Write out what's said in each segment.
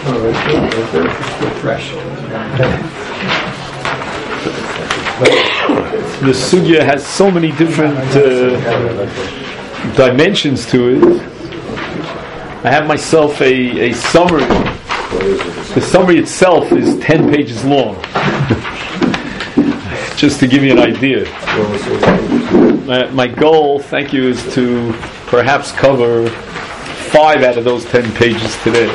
Fresh. The sugya has so many different dimensions to it. I have myself a summary. The summary itself is 10 pages long. Just to give you an idea. My goal, thank you, is to perhaps cover 5 out of those 10 pages today.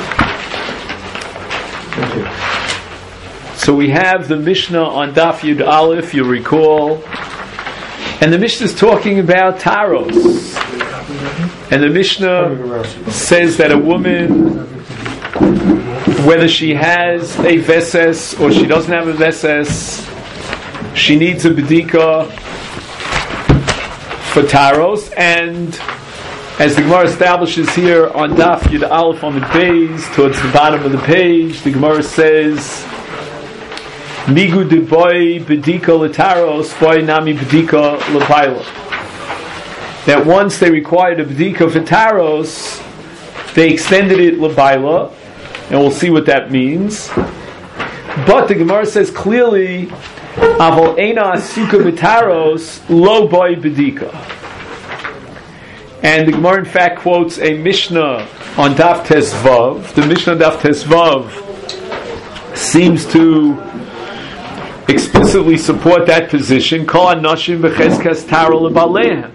Thank you. So we have the Mishnah on Daf Yud Aleph, you recall, and the Mishnah is talking about taros. And the Mishnah says that a woman, whether she has a veses or she doesn't have a veses, she needs a bedika for taros. And as the Gemara establishes here on Daf Yud Aleph on the page, towards the bottom of the page, the Gemara says, Migu de boy bedika letaros, boy nami bedika lepaila. That once they required a bedika for taros, they extended it lepaila, and we'll see what that means. But the Gemara says clearly, Avol eina asuka betaros lo boy bedika. And the Gemara in fact quotes a Mishnah on Daf Tesvav. The Mishnah on Daf Tesvav seems to explicitly support that position. Kol hanashim b'chezkas taro lebalehem.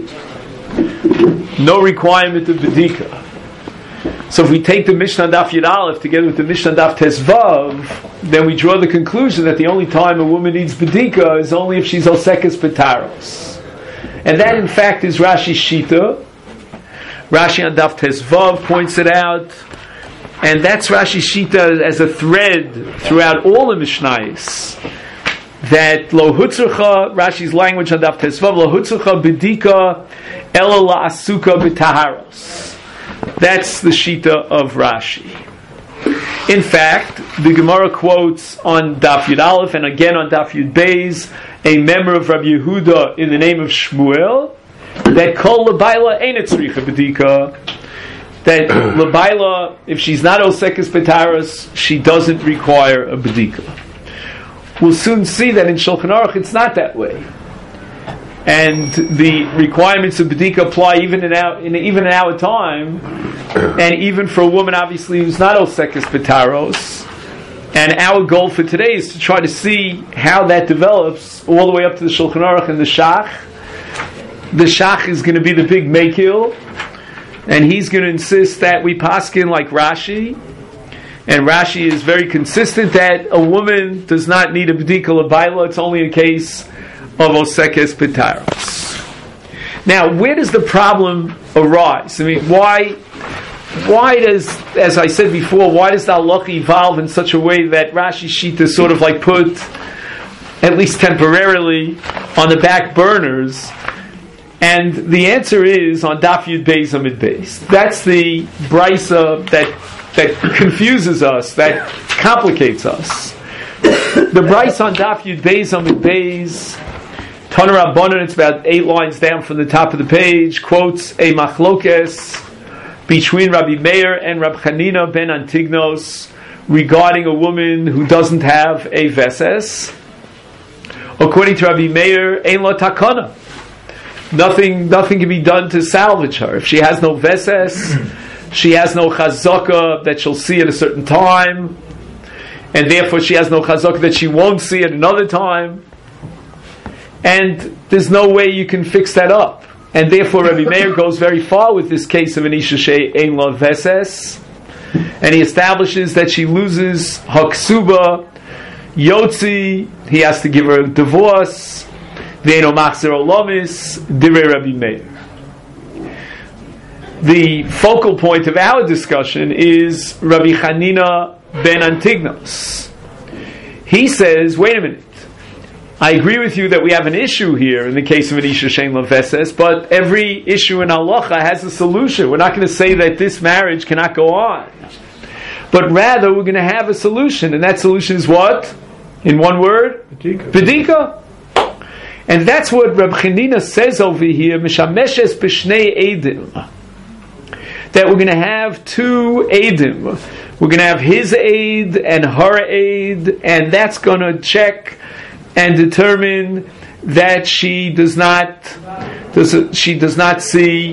No requirement of bedika. So if we take the Mishnah on Daf Yud Aleph together with the Mishnah on Daf Tesvav, then we draw the conclusion that the only time a woman needs bedika is only if she's osekes betaros. And that in fact is Rashi's Shita. Rashi on Daf Tesvav points it out. And that's Rashi's Shita as a thread throughout all the Mishnayos. That lo hutzurcha, Rashi's language on Daf Tesvav, lo hutzurcha bedika ela la asuka b'taharos. That's the Shita of Rashi. In fact, the Gemara quotes on Daf Yud Aleph and again on Daf Yud Beis a member of Rabbi Yehuda in the name of Shmuel that kol lebaila ain't tzricha bedika. That lebaila, if she's not osekes betaros, she doesn't require a bedika. We'll soon see that in Shulchan Aruch it's not that way, and the requirements of bedika apply even in our time, and even for a woman obviously who's not osekes betaros. And our goal for today is to try to see how that develops all the way up to the Shulchan Aruch and the Shach. The Shach is going to be the big Mekil, and he's going to insist that we paskin like Rashi. And Rashi is very consistent that a woman does not need a bedika lebaila. It's only a case of osekes betaros. Now, where does the problem arise? I mean, why does, as I said before, why does the halacha evolve in such a way that Rashi's Shita sort of like put, at least temporarily, on the back burners? And the answer is on Daf Yud Beis Amid Beis. That's the brisa that confuses us, that complicates us. The brisa on Daf Yud Beis Amid Beis, Tana Rabbanan, it's about 8 lines down from the top of the page, quotes a machlokes between Rabbi Meir and Rabbi Chanina ben Antignos regarding a woman who doesn't have a veses. According to Rabbi Meir, ein lo takana. Nothing can be done to salvage her. If she has no veses, she has no chazaka that she'll see at a certain time, and therefore she has no chazaka that she won't see at another time. And there's no way you can fix that up. And therefore Rabbi Meir goes very far with this case of an isha she ein la veses, and he establishes that she loses haksuba, yotzi, he has to give her a divorce, ve'eno machzer olamis, divrei Rabbi Meir. The focal point of our discussion is Rabbi Chanina ben Antignos. He says, wait a minute, I agree with you that we have an issue here in the case of an Isha Shein Lo Veses, but every issue in halacha has a solution. We're not going to say that this marriage cannot go on, but rather we're going to have a solution, and that solution is what? In one word? Bedika. And that's what Reb Chanina says over here, Mishameshes B'shnei Eidim. that we're going to have two eidim. We're going to have his aid and her aid, and that's going to check and determine that she does not see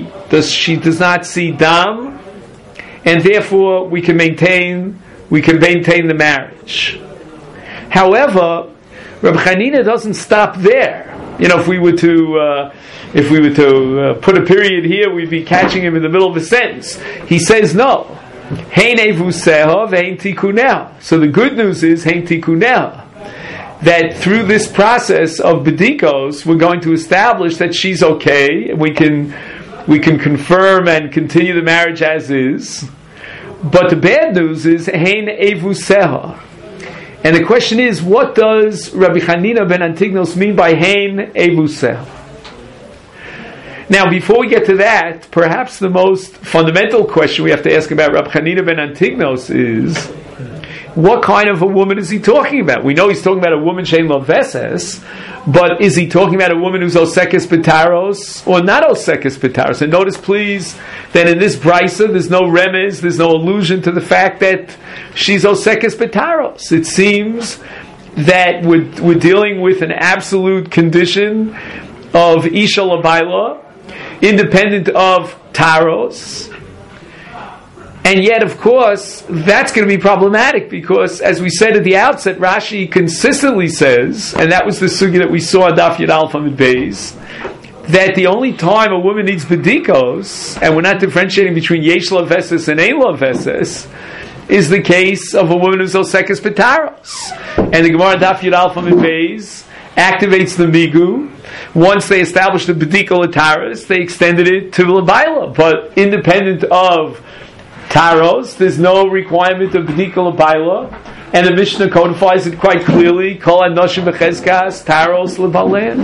dam, and therefore we can maintain the marriage. However, Rabbi Chanina doesn't stop there. If we were to put a period here, we'd be catching him in the middle of a sentence. He says no. Hein evuseha ve'hein tikuneh. So the good news is hein tikuneh, that through this process of bedikos, we're going to establish that she's okay. We can confirm and continue the marriage as is. But the bad news is hein evuseha. And the question is, what does Rabbi Chanina ben Antignos mean by hein evuseha? Now, before we get to that, perhaps the most fundamental question we have to ask about Rabbi Chanina ben Antignos is, what kind of a woman is he talking about? We know he's talking about a woman shein lo veses, but is he talking about a woman who's osekes betaros or not osekes betaros? And notice, please, that in this brisa there's no remez, there's no allusion to the fact that she's osekes betaros. It seems that we're dealing with an absolute condition of isha labayla, independent of taros. And yet, of course, that's going to be problematic because, as we said at the outset, Rashi consistently says, and that was the sugya that we saw at Daf Yud Aleph Amud Beis, that the only time a woman needs bedikos, and we're not differentiating between yesh lo veses and ein lo veses, is the case of a woman who's osekes betaros. And the Gemara Daf Yud Aleph Amud Beis activates the migu. Once they established the bedika l'taros, they extended it to l'bayla, but independent of taros, there's no requirement of bedika l'bayla, and the Mishnah codifies it quite clearly. Kol hanoshim b'chezkas taros l'balen.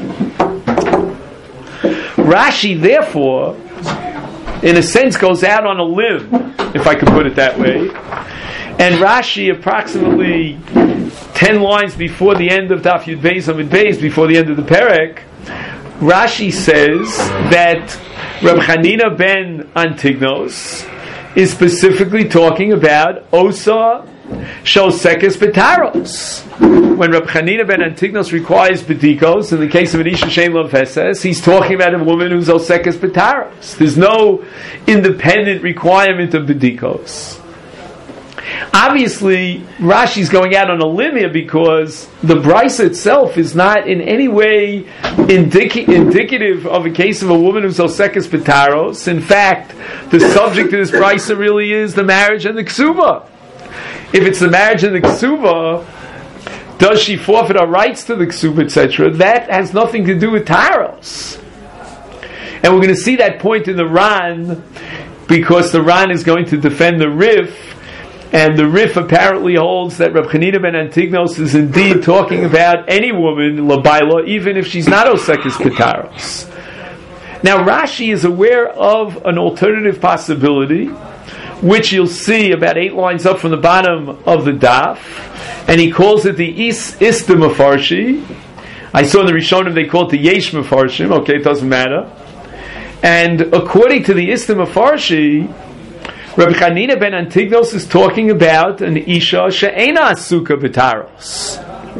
Rashi, therefore, in a sense, goes out on a limb, if I could put it that way. And Rashi, approximately 10 lines before the end of Daf Yud Beis Amud Beis, before the end of the Perek, Rashi says that Reb Chanina ben Antignos is specifically talking about Osa Shosekes Betaros. When Reb Chanina ben Antignos requires bedikos, in the case of an Isha Shein Lo Veses, he's talking about a woman who's Osekes Betaros. There's no independent requirement of bedikos. Obviously, Rashi's going out on a limb here because the brisa itself is not in any way indicative of a case of a woman who's osekes betaros. In fact, the subject of this brisa really is the marriage and the ksuba. If it's the marriage and the ksuba, does she forfeit her rights to the ksuba, etc.? That has nothing to do with taros. And we're going to see that point in the Ran, because the Ran is going to defend the Rif. And the Rif apparently holds that Reb Chanina ben Antignos is indeed talking about any woman, Labaila, even if she's not Osekes Betaros. Now Rashi is aware of an alternative possibility, which you'll see about 8 lines up from the bottom of the daf, and he calls it the Ista Mefarshi. I saw in the Rishonim they call it the Yesh Mefarshim. Okay, it doesn't matter. And according to the Ista Mefarshi, Rabbi Chanina ben Antignos is talking about an Isha she'ena asuka b'taros.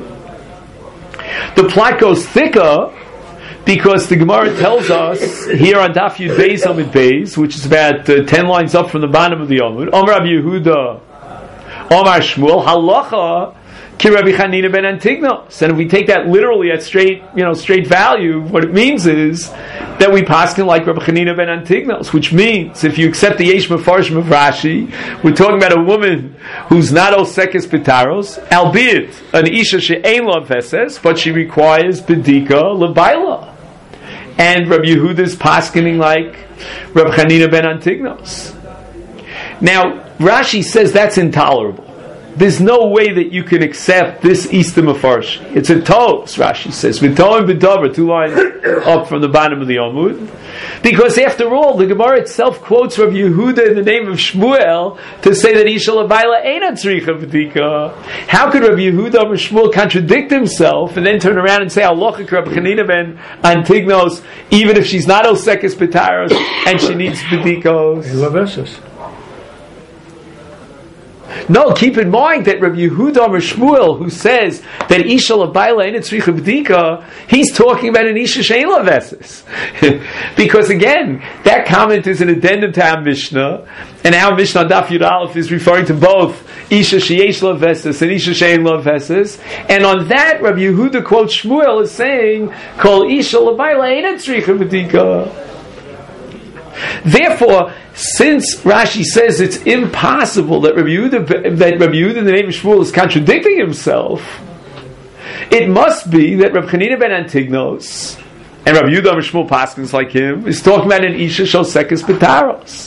The plot goes thicker because the Gemara tells us here on Daf Yud Beis Amud Beis, which is about 10 lines up from the bottom of the Amud, Omar Rabbi Yehuda, Omar Shmuel, Halacha ki Rabbi Chanina ben Antignos. And if we take that literally at straight value, what it means is that we paskin like Rabbi Chanina ben Antignos, which means if you accept the Yesh Mefarshim of Rashi, we're talking about a woman who's not osekes betaros, albeit an isha she'ein lo veses, but she requires bedika lebaila. And Rabbi Yehuda is paskening like Rabbi Chanina ben Antignos. Now Rashi says that's intolerable. there's no way that you can accept this Easter Mefarshi. It's a Tos, Rashi says. V'toim b'davar, 2 lines up from the bottom of the Amud. Because after all, the Gemara itself quotes Rabbi Yehuda in the name of Shmuel to say that Isha L'bayla eina tzricha b'dika. How could Rabbi Yehuda or Shmuel contradict himself and then turn around and say, Halachic Rabbi Chanina ben Antignos, even if she's not Osekes B'taros and she needs b'dikos? No, keep in mind that Rabbi Yehuda or Shmuel, who says that Isha L'bayla eina tzricha b'dika, he's talking about an Isha she'ein la veses. Because again, that comment is an addendum to our Mishnah, and our Mishnah Daf Yud Aleph is referring to both Isha she'esh la veses and Isha she'ein la veses, and on that Rabbi Yehuda quotes Shmuel as saying, Kol Isha L'bayla eina tzricha b'dika. Therefore, since Rashi says it's impossible that Rabbi Yehuda in the name of Shmuel is contradicting himself, it must be that Rabbi Chanina ben Antignos and Rabbi Yehuda Shmuel Paskins like him is talking about an Isha Shosekes B'taros.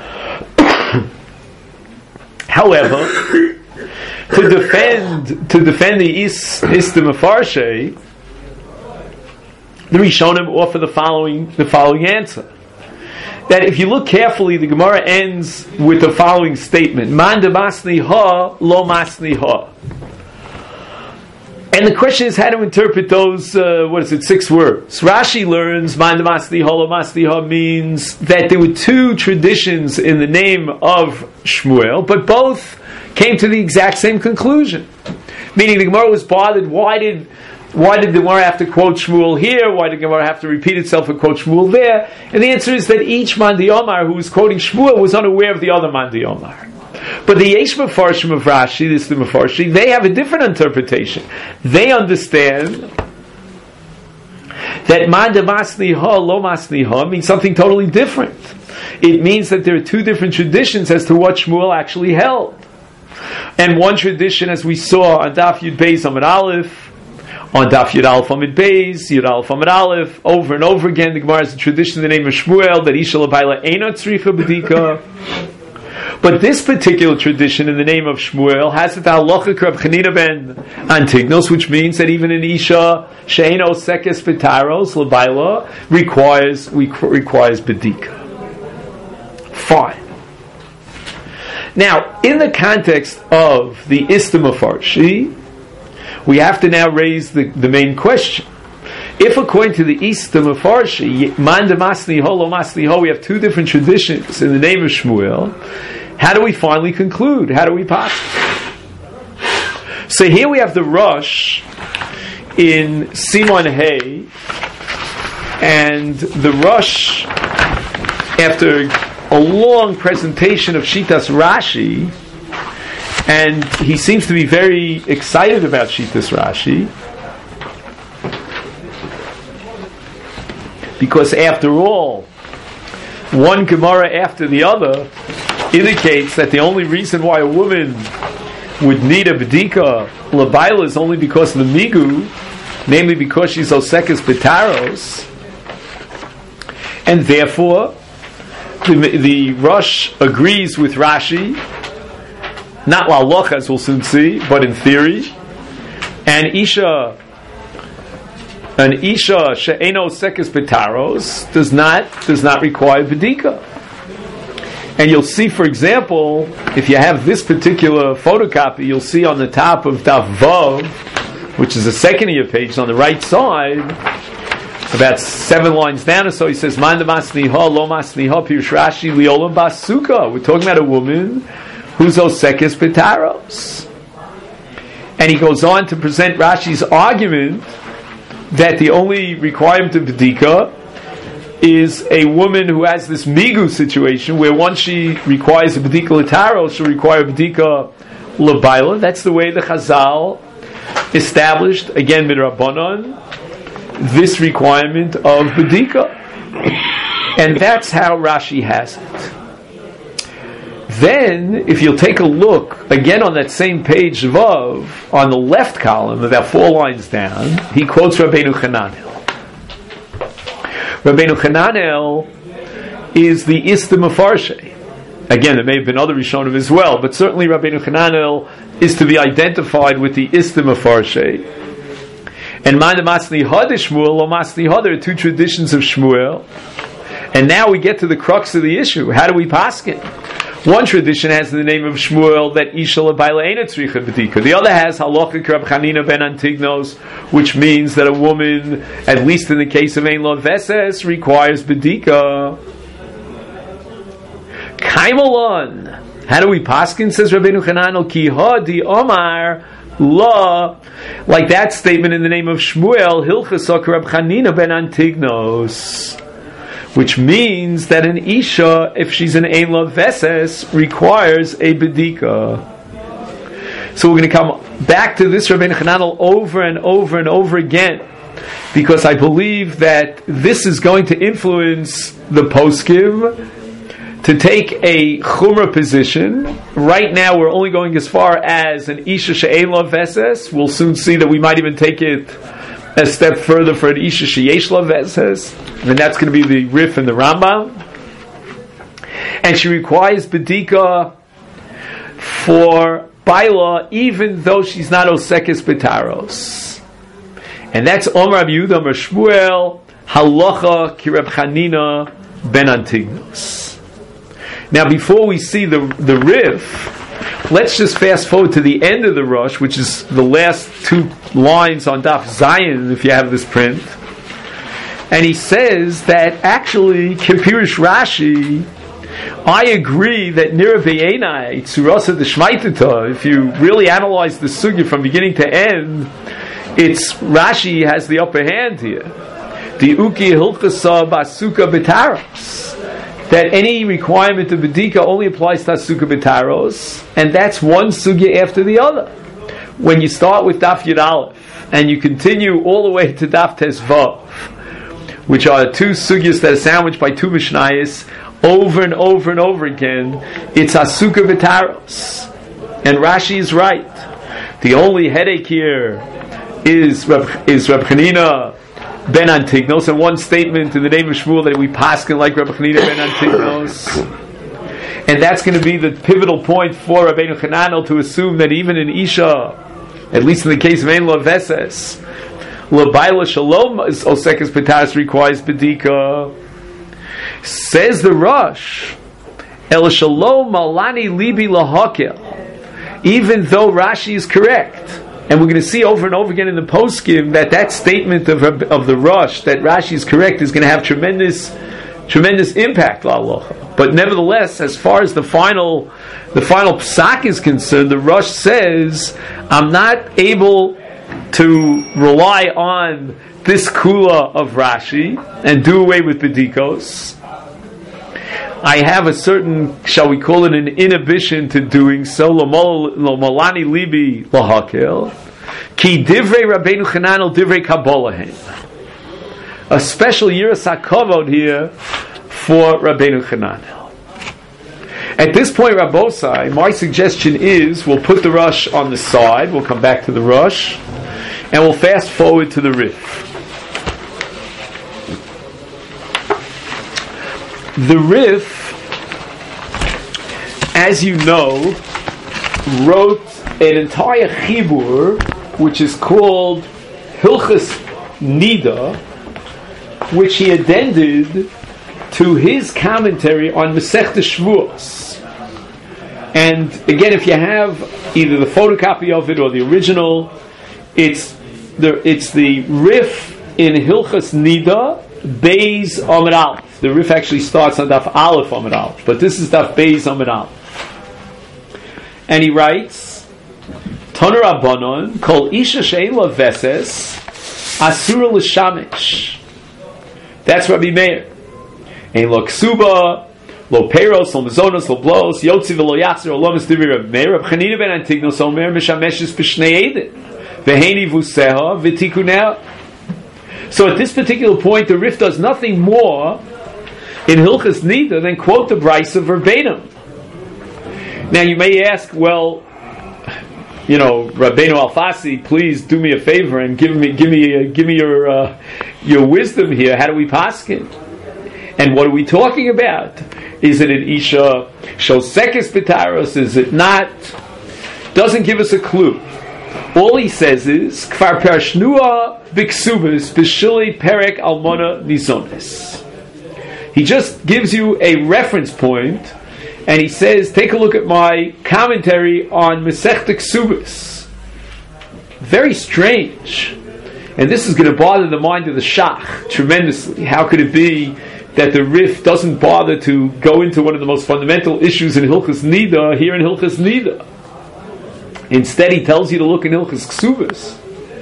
However, to defend the Ista Mefarshe, the Rishonim offer the following answer. That if you look carefully, the Gemara ends with the following statement: Man de masni ha, lo masni ha. And the question is how to interpret those, 6 words. Rashi learns Man de masni ha, lo masni ha means that there were 2 traditions in the name of Shmuel, but both came to the exact same conclusion. Meaning the Gemara was bothered, why did the Gemara have to quote Shmuel here? Why did the Gemara have to repeat itself and quote Shmuel there? And the answer is that each Mandi Omar who was quoting Shmuel was unaware of the other Mandi Omar. But the Yesh Mefarshim of Rashi, this is the Mefarshi, they have a different interpretation. They understand that Manda Masni Ha, Lo Masni Ha means something totally different. It means that there are 2 different traditions as to what Shmuel actually held. And one tradition, as we saw on Daf Yud Beis Amud Aleph, on Daf Yud Aleph Amud Beis, Yud Aleph Amud Aleph, over and over again, the Gemara has a tradition in the name of Shmuel that Isha L'bayla eina tzricha b'dika. But this particular tradition in the name of Shmuel has the halachic Rabbi Chanina ben Antignos, which means that even an Isha she'ein osekes b'taros L'bayla requires b'dika. Fine. Now, in the context of the Ista Mefarshi, we have to now raise the main question. If according to the Ista Mefarshi, Man de masni ho, lo masni ho, we have 2 different traditions in the name of Shmuel, how do we finally conclude? How do we pass? So here we have the Rosh in Simon Hay, and the Rosh, after a long presentation of Shitas Rashi, and he seems to be very excited about Shitas Rashi, because after all, one Gemara after the other indicates that the only reason why a woman would need a B'dika L'bayla is only because of the Migu, namely because she's Osekes B'taros, and therefore the Rosh agrees with Rashi, not la'alocha as we'll soon see, but in theory, and an Isha she'eino sekes b'taros does not require b'dika. And you'll see, for example, if you have this particular photocopy, you'll see on the top of Daf Vav, which is the second of your page on the right side, about 7 lines down or so, he says, Man de masni ha, lo masni ha, pirush Rashi liolam bas sukkah. We're talking about a woman who's osekes b'taros. And he goes on to present Rashi's argument that the only requirement of b'dika is a woman who has this migu situation where once she requires a b'dika l'taros, she'll require a b'dika l'bayla. That's the way the Chazal established, again midrabanan, this requirement of b'dika. And that's how Rashi has it. Then, if you'll take a look, again on that same page Vav, on the left column, about 4 lines down, he quotes Rabbeinu Chananel. Rabbeinu Chananel is the Ista Mefarshe. Again, there may have been other Rishonim as well, but certainly Rabbeinu Hananel is to be identified with the Istim of Farshei. And Manda Masni Hada Shmuel, or Masni Hada, are two traditions of Shmuel. And now we get to the crux of the issue. How do we paskin? One tradition has the name of Shmuel that Isha L'Baila Eina Tzricha B'dika. The other has Halacha Rab Chanina ben Antignos, which means that a woman, at least in the case of Ein Lo Veses, requires B'dika. Kaimalon. How do we paskin? Says Rabbeinu Hananel, Ki ha di Omar La. Like that statement in the name of Shmuel, Hilchas Rab Chanina ben Antignos. Which means that an Isha, if she's an Ein Lo Veses, requires a B'dika. So we're going to come back to this Rabbeinu Hananel over and over and over again, because I believe that this is going to influence the poskim to take a chumrah position. Right now we're only going as far as an Isha she'ein lo veses. We'll soon see that we might even take it a step further for an Isha she'yesh lo veses, and that's going to be the Rif and the Rambam. And she requires B'dika for Baila even though she's not Osekes B'taros. And that's Omer Rabbi Yehuda Omer Shmuel Halacha Ki Reb Chanina ben Antignos. Now, before we see the Rif, let's just fast forward to the end of the Rosh, which is the last two lines on Daf Zayin, if you have this print. And he says that actually, Kipirish Rashi, I agree that Nira B'Einai, Tzurasa D'Shmaitata, if you really analyze the sugya from beginning to end, it's Rashi has the upper hand here. The Uki Hilchasa Basuka B'Taros. That any requirement of B'dika only applies to Asuka B'taros, and that's one sugya after the other. When you start with Daf Yud Aleph, and you continue all the way to Daf Tes Vav, which are two sugyas that are sandwiched by two Mishnayos, over and over and over again, it's Asuka B'taros. And Rashi is right. The only headache here is Reb Chanina ben Antignos, and one statement in the name of Shmuel that we paskin like Rabbi Chanina ben Antignos, and that's going to be the pivotal point for Rabbeinu Hananel to assume that even in Isha, at least in the case of Ein Lo Veses, L'Baila Shalom Osekes B'taros requires B'dika. Says the Rosh, El Shalom Malani Libi Lahakel. Even though Rashi is correct, and we're going to see over and over again in the poskim that statement of the Rosh that Rashi is correct is going to have tremendous impact, Allah. But nevertheless, as far as the final psak is concerned, the Rosh says, I'm not able to rely on this kula of Rashi and do away with B'dikos. I have a certain, shall we call it, an inhibition to doing so. Lo malani libi lahakel ki divrei Rabbeinu Hananel divrei kabolahem. A special yiras hakavod here for Rabbeinu Hananel. At this point, Rabbosai, my suggestion is we'll put the Rosh on the side. We'll come back to the Rosh, and we'll fast forward to the Rif. The Rif, as you know, wrote an entire chibur, which is called Hilchas Nida, which he addended to his commentary on Masechta Shavuos. And again, if you have either the photocopy of it or the original, it's the Rif in Hilchas Nida, Beis Amud Aleph. The Rif actually starts on Daf Aleph Amud Aleph, but this is Daf Beis Amud Aleph. And he writes, Toner Rabbanon, Kol Isha She'ein Lo Veses, Asura L'Shamish. That's Rabbi Meir. Ein Lo Ksuba, Lo Peros, Lo Mazonos, Lo Blos, Yotzi V'Lo Yatzer, Lo Misdivi Rabbi Meir, Rabbi Chanina ben Antignos Omer, Mishameshes B'Shnei Edim, V'Heini Vuseha, V'Tikuneh. So at this particular point, the Rif does nothing more in Hilchas Nida than quote the Brisa verbatim. Now you may ask, well, Rabbeinu Alfasi, please do me a favor and give me your wisdom here. How do we paskin? And what are we talking about? Is it an Isha Shosekes B'taros? Is it not? Doesn't give us a clue. All he says is Kfar Pershnua Biksubis B'Shili Perek Almona Nizones. He just gives you a reference point, and he says, take a look at my commentary on Masechta Ksubis. Very strange. And this is going to bother the mind of the Shach tremendously. How could it be that the Rif doesn't bother to go into one of the most fundamental issues in Hilchas Nida, here in Hilchas Nida? Instead, he tells you to look in Hilchas Ksubis.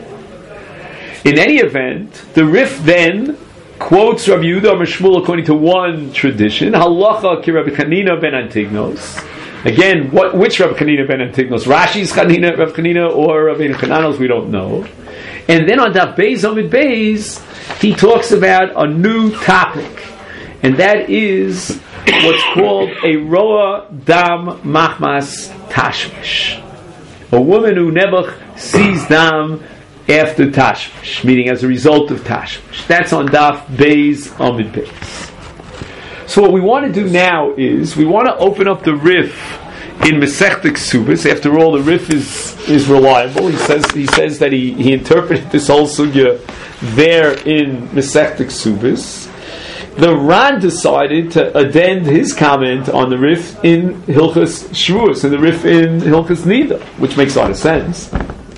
In any event, the Rif then quotes Rabbi Yehuda Amar Shmuel according to one tradition, Halacha ki Rabbi Chanina ben Antignos. Again, which Rabbi Chanina ben Antignos? Rashi's Chanina, Rabbi Chanina, or Rabbi Chananos? We don't know. And then on Daf Beis Amid Beis, he talks about a new topic, and that is what's called a Roa Dam Machmas Tashmish. A woman who never sees Dam after Tashmish, meaning as a result of Tashmish. That's on Daf Beis Amid Beis. So what we want to do now is, we want to open up the Rif in Masechta Ksubis. After all, the Rif is reliable. He says that he interpreted this whole sugya there in Masechta Ksubis. The Ran decided to addend his comment on the Rif in Hilchas Shavuos, and the Rif in Hilchas Nida, which makes a lot of sense.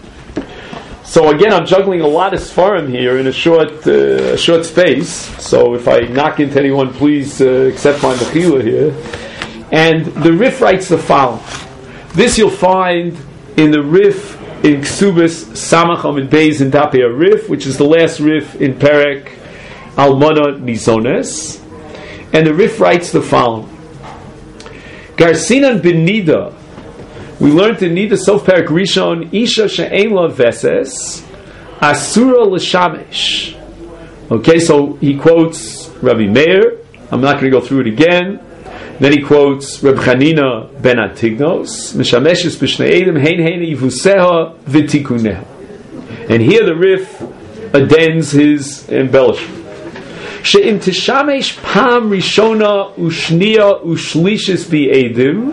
So again, I'm juggling a lot of Sfarim here in a short space. So if I knock into anyone, please accept my mechila here. And the Rif writes the following. This you'll find in the Rif in Ksubis Samach Amid Beis in Dapei Rif, which is the last Rif in Perek Almana Nizones. And the Rif writes the following. Garsinan bin Nida. We learned in Nida Sof Perek Rishon, Isha she'ein la veses, Asura l'shamesh. Okay, so he quotes Rabbi Meir. I'm not going to go through it again. Then he quotes Reb Chanina ben Antignos, Mishameshes b'shnei edim hein ivuseha v'tikuneha. And here the Rif addends his embellishment. She'im tishamesh pam rishona ushnia ushlishis bi'edim.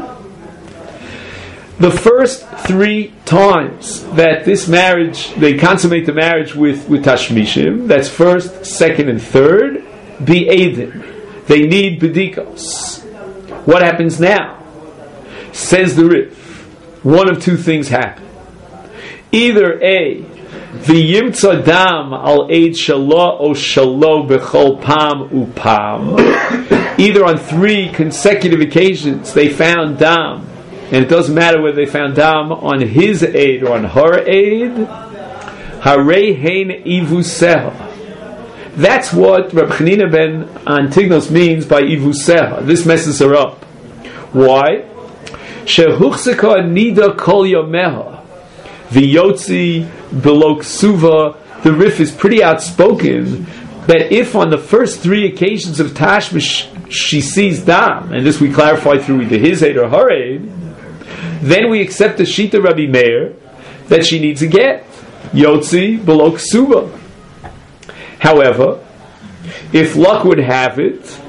The first 3 times that this marriage, they consummate the marriage with Tashmishim, that's first, second, and third, bi'edim. They need bedikos. What happens now? Says the Rif, one of 2 things happen. Either A, v'yimtza dam al eid shalo o shalo b'chol pam upam. Either on 3 consecutive occasions they found dam, and it doesn't matter whether they found dam on his aid or on her aid. Harei hein ivuseha. That's what Reb Chanina ben Antignos means by ivuseha. This messes her up. Why? Shehuchseka nida kol yomeha v'yotzi below ksuva. The Rif is pretty outspoken that if on the first 3 occasions of Tashmish she sees dam, and this we clarify through either his aid or her aid, then we accept the Shita Rabbi Meir that she needs a get. Yotzi below ksuba. However, if luck would have it,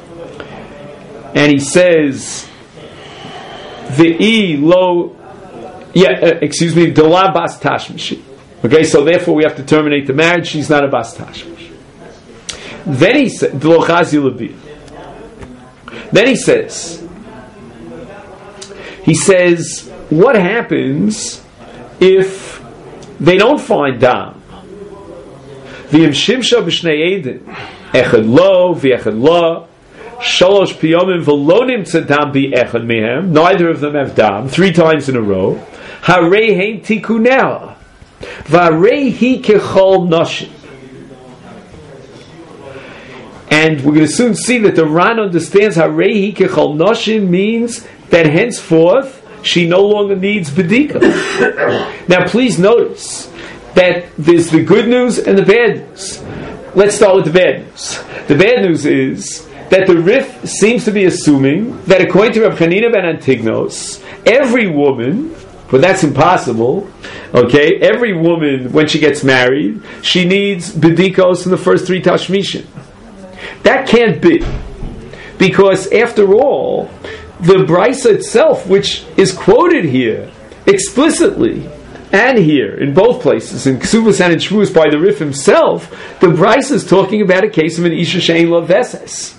and he says the lo, dela bas tashmish. Okay, so therefore we have to terminate the marriage. She's not a bas tashmish. Then he says, Then he says, what happens if they don't find dam? V'im shimsha b'shnei edin, echad lo v'echad lo, shalosh piyomim v'lo nimtza dam bi'echad mehem. Neither of them have dam 3 times in a row. Harei hein tikuneh, v'harei hi kechol nashim. And we're going to soon see that the Ran understands harei hi kechol nashim means that henceforth she no longer needs bedika. Now please notice that there's the good news and the bad news. Let's start with the bad news. The bad news is that the Rif seems to be assuming that according to Reb Chanina ben Antignos, every woman, but that's impossible, okay, every woman when she gets married, she needs bedikos in the first 3 tashmishim. That can't be. Because after all, the Brisa itself, which is quoted here explicitly, and here in both places, in Ksubas and in Shvuas by the Rif himself, the Brisa is talking about a case of an Isha Shein Lo Veses.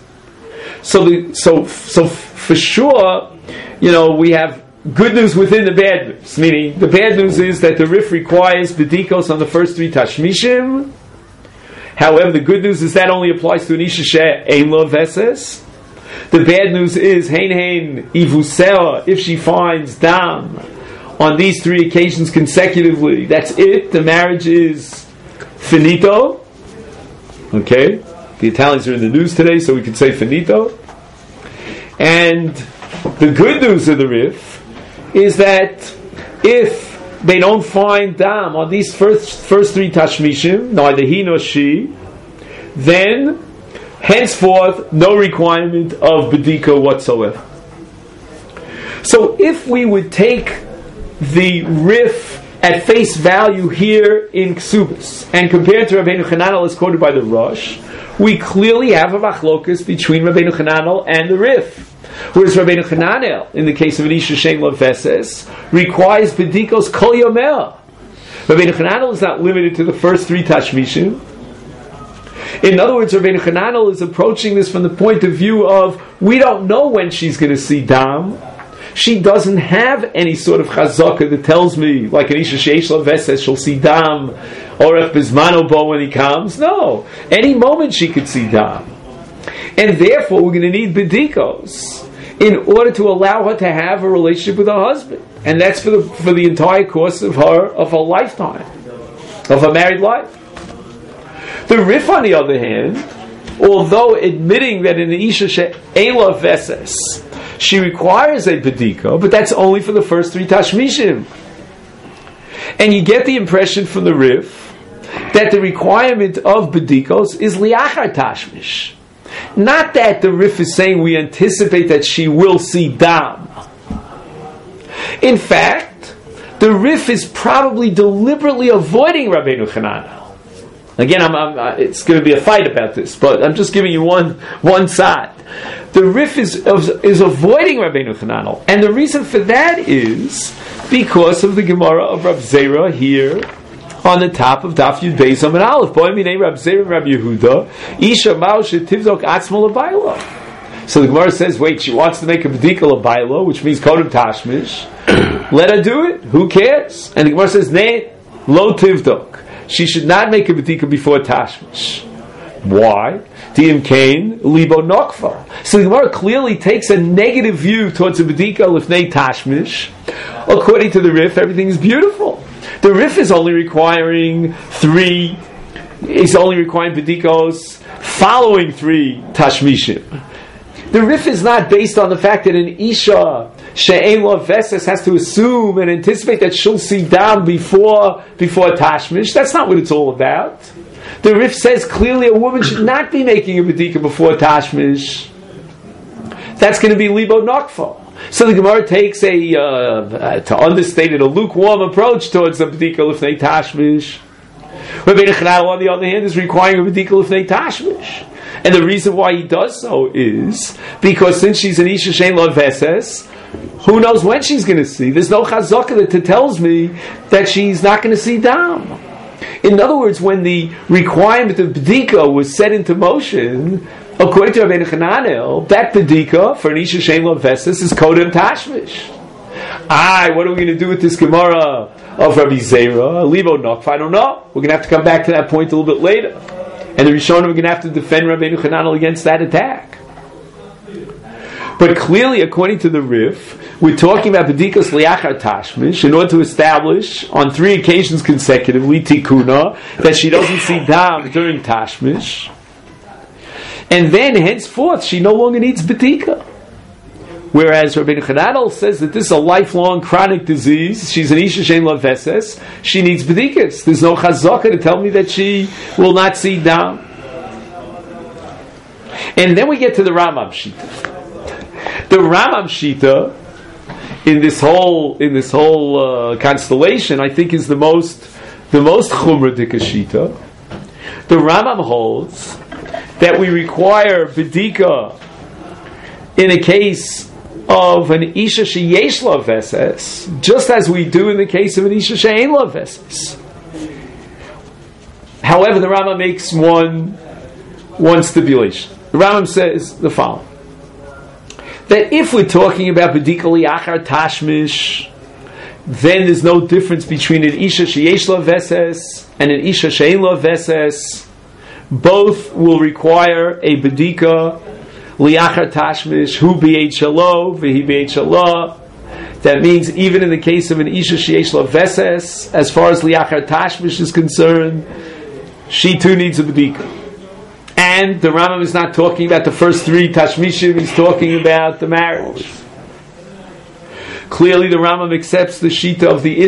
So for sure, we have good news within the bad news. Meaning, the bad news is that the Rif requires B'dikos on the first 3 Tashmishim. However, the good news is that only applies to an Isha Shein Lo Veses. The bad news is Hein Ivusea, if she finds Dam on these 3 occasions consecutively, that's it. The marriage is finito. Okay? The Italians are in the news today, so we can say finito. And the good news of the Rif is that if they don't find Dam on these first 3 Tashmishim, neither he nor she, then henceforth no requirement of B'dika whatsoever. So if we would take the Rif at face value here in Ksubas and compare it to Rabbeinu Chananel as quoted by the Rosh, we clearly have a machlokus between Rabbeinu Chananel and the Rif. Whereas Rabbeinu Chananel, in the case of an Isha Shein Lo Veses, requires B'dikos Kol Yomeh. Rabbeinu Chananel is not limited to the first 3 Tashmishim. In other words, Rabbeinu Chananel is approaching this from the point of view of, we don't know when she's going to see Dam. She doesn't have any sort of chazaka that tells me, like an Isha Sheish Lo Veses, she'll see Dam, or if Bismano Bo when he comes. No. Any moment she could see Dam. And therefore, we're going to need B'dikos in order to allow her to have a relationship with her husband. And that's for the entire course of her lifetime, of her married life. The Rif, on the other hand, although admitting that in the Isha She'ein Lo Veses, she requires a B'dika, but that's only for the first 3 Tashmishim. And you get the impression from the Rif that the requirement of B'dikos is liachar Tashmish. Not that the Rif is saying we anticipate that she will see Dam. In fact, the Rif is probably deliberately avoiding Rabbeinu Chananel. Again, it's going to be a fight about this, but I'm just giving you one side. The Rif is avoiding Rabbeinu Chananel, and the reason for that is because of the Gemara of Rav Zera here on the top of Daf Yud Beis Amud Aleph. Boy minei Rav Zera Rav Yehuda Isha Mao shetivzok atzmo l'baylo. So the Gemara says, wait, she wants to make a b'dika l'baylo, which means kodem tashmish. Let her do it. Who cares? And the Gemara says, nei lo tivdok. She should not make a b'dika before tashmish. Why? Di'im kain libo nokva. So the Gemara clearly takes a negative view towards a b'dika lifnei tashmish. According to the Rif, everything is beautiful. The Rif is only requiring b'dikos following 3 tashmishim. The Rif is not based on the fact that an Isha She'ein Lo Veses has to assume and anticipate that she'll see Dam before Tashmish. That's not what it's all about. The Rif says clearly a woman should not be making a B'dika before Tashmish. That's going to be Libo Nokfa. So the Gemara takes to understate it, a lukewarm approach towards the B'dika L'fnei Tashmish. Rabbeinu Chananel, on the other hand, is requiring a B'dika L'fnei Tashmish. And the reason why he does so is because since she's an Isha Shein Lo Veses, who knows when she's going to see? There's no chazaka that tells me that she's not going to see Dam. In other words, when the requirement of B'dika was set into motion, according to Rabbeinu Chananel, that B'dika for an Isha Shein Lo Veses is Kodem Tashmish. What are we going to do with this Gemara of Rabbi Zera? Libo Nokf? I don't know. We're going to have to come back to that point a little bit later. And the Rishonim are going to have to defend Rabbeinu Chananel against that attack. But clearly, according to the Rif, we're talking about B'dikas Liachar Tashmish in order to establish on 3 occasions consecutively Tikuna that she doesn't see Dam during Tashmish. And then, henceforth, she no longer needs B'dika. Whereas Rabbeinu Chananel says that this is a lifelong chronic disease. She's an Isha Shein Lo Veses. She needs B'dikas. There's no chazaka to tell me that she will not see Dam. And then we get to the Rambam Shita. The Rambam Shita in this whole constellation, I think, is the most chumra dika Shita. The Rambam holds that we require B'dika in a case of an Isha sheyesh la veses, just as we do in the case of an Isha she'ein la veses. However, the Rambam makes one stipulation. The Rambam says the following: that if we're talking about B'dika li'achar tashmish, then there's no difference between an Isha sheyesh la veses and an Isha she'ein la veses. Both will require a B'dika li'achar tashmish, hu b'yechalo, v'hi b'yechalo. That means even in the case of an Isha sheyesh la veses, as far as li'achar tashmish is concerned, she too needs a B'dika. And the Rambam is not talking about the first three tashmishim, he's talking about the marriage. Clearly the Rambam accepts the shita of the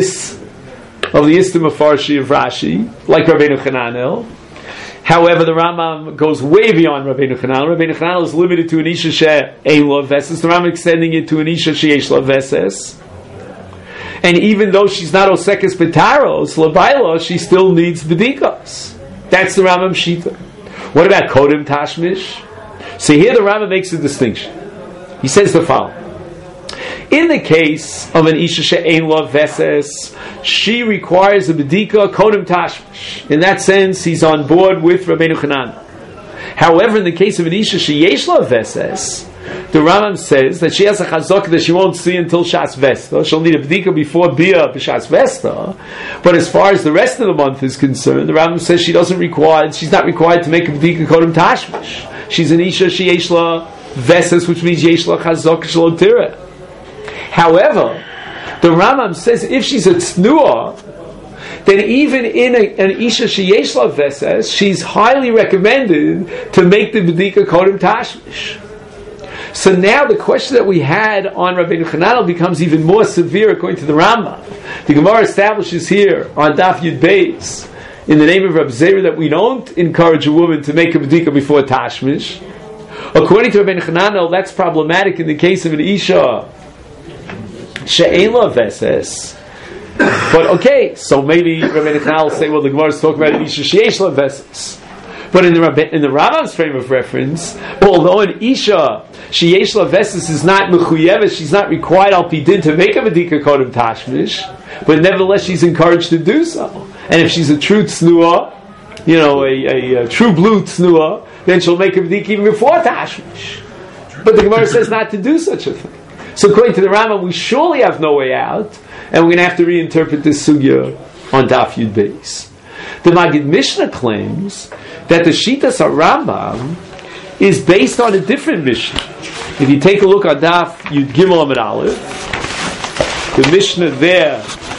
Mafarshi of Rashi, like Rabbeinu Chananel. However, the Rambam goes way beyond Rabbeinu Chananel. Rabbeinu Chananel is limited to an Isha she'ein la veses. The Rambam extending it to an Isha sheyesh la veses. And even though she's not osekes b'taros, l'bayla, she still needs b'dikas. That's the Rambam shita. What about Kodem Tashmish? So here the Rambam makes a distinction. He says the following: in the case of an Isha she'ein la veses, she requires a B'dika Kodem Tashmish. In that sense, he's on board with Rabbeinu Chananel. However, in the case of an Isha sheyesh la veses, the Rambam says that she has a chazaka that she won't see until Shas Vesta. She'll need a B'dika before Bia b'Shas Vesta. But as far as the rest of the month is concerned, the Rambam says she's not required to make a B'dika Kodem Tashmish. She's an Isha sheyesh la veses, which means yesh la chazaka shelo tireh. However, the Rambam says if she's a tznuah, then even in an Isha sheyesh la veses, she's highly recommended to make the B'dika Kodem Tashmish. So now the question that we had on Rabbeinu Chananel becomes even more severe according to the Rambam. The Gemara establishes here on Daf Yud Beis in the name of Reb Zera that we don't encourage a woman to make a B'dika before Tashmish. According to Rabbeinu Chananel, that's problematic in the case of an Isha she'ein la veses. But okay, so maybe Rabbeinu Chananel will say, well, the Gemara is talking about an Isha sheyesh la veses. But in the Rambam's frame of reference, although an Isha sheyesh la veses is not mechuyeves, she's not required al pidin to make a B'dika Kodem Tashmish, but nevertheless she's encouraged to do so. And if she's a true tznuah, a true blue tznuah, then she'll make a B'dika even before Tashmish. But the Gemara says not to do such a thing. So according to the Rambam, we surely have no way out, and we're going to have to reinterpret this sugya on Daf Yud Beis. The Magid Mishnah claims that the Shitas Rambam is based on a different Mishnah. If you take a look at Daf Yud Gimel Amud Aleph, the Mishnah there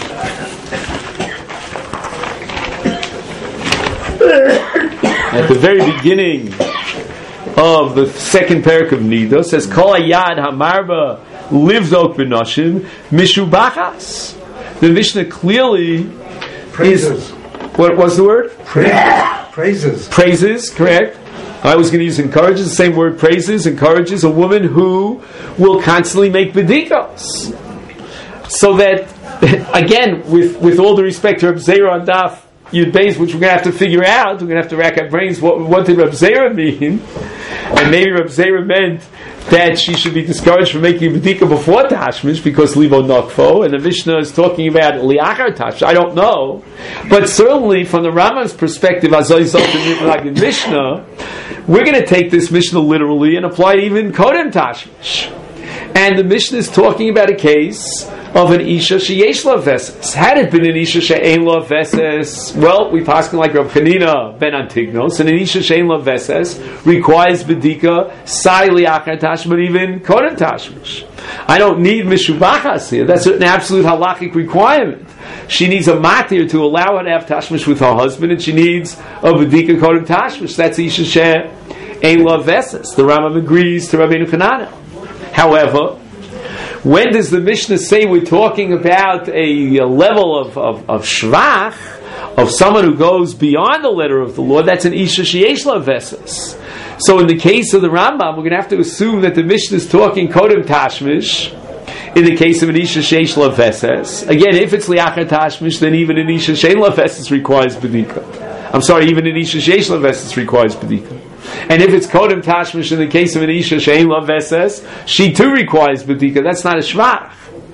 at the very beginning of the second parak of Nida says Kol Hayad Hamarba Livdok B'Nashim Mishubachas. The Mishnah clearly praises. What was the word? Praises. Praises, correct. I was going to use encourages, the same word, praises, encourages a woman who will constantly make b'dikas. So that, again, with all the respect to Reb Zera on Daf Yud Beis, which we're going to have to figure out, we're going to have to rack our brains, what did Reb Zera mean? And maybe Reb Zera meant that she should be discouraged from making b'dika before Tashmish because Livo Nokfo, and the Mishnah is talking about Liachar Tashmish. I don't know. But certainly from the Rambam's perspective, Azoy Zot like in Mishnah, we're going to take this Mishnah literally and apply it even Kodem Tashmish. And the Mishnah is talking about a case of an Isha sheyesh la veses. Had it been an Isha she'ein la veses, well, we pass like Rab Chanina ben Antignos, and an Isha she'ein la veses requires b'dika sai liachar tashmish, but even kodem tashmish. I don't need mishubachas here. That's an absolute halachic requirement. She needs a matir to allow her to have tashmish with her husband, and she needs a b'dika kodem tashmish. That's Isha she'ein la veses. The Rambam agrees to Rabbeinu Chananel. However, when does the Mishnah say we're talking about a level of shvach, of someone who goes beyond the letter of the law? That's an Isha sheyesh la veses. So in the case of the Rambam, we're going to have to assume that the Mishnah is talking Kodem Tashmish in the case of an Isha sheyesh la veses. Again, if it's Liachar Tashmish, then even an Isha sheyesh la veses requires b'dika. I'm sorry, even an Isha sheyesh la veses requires b'dika. And if it's Kodem Tashmish in the case of an Isha Shein Lav Veses, she too requires Bedika. That's not a Shvach.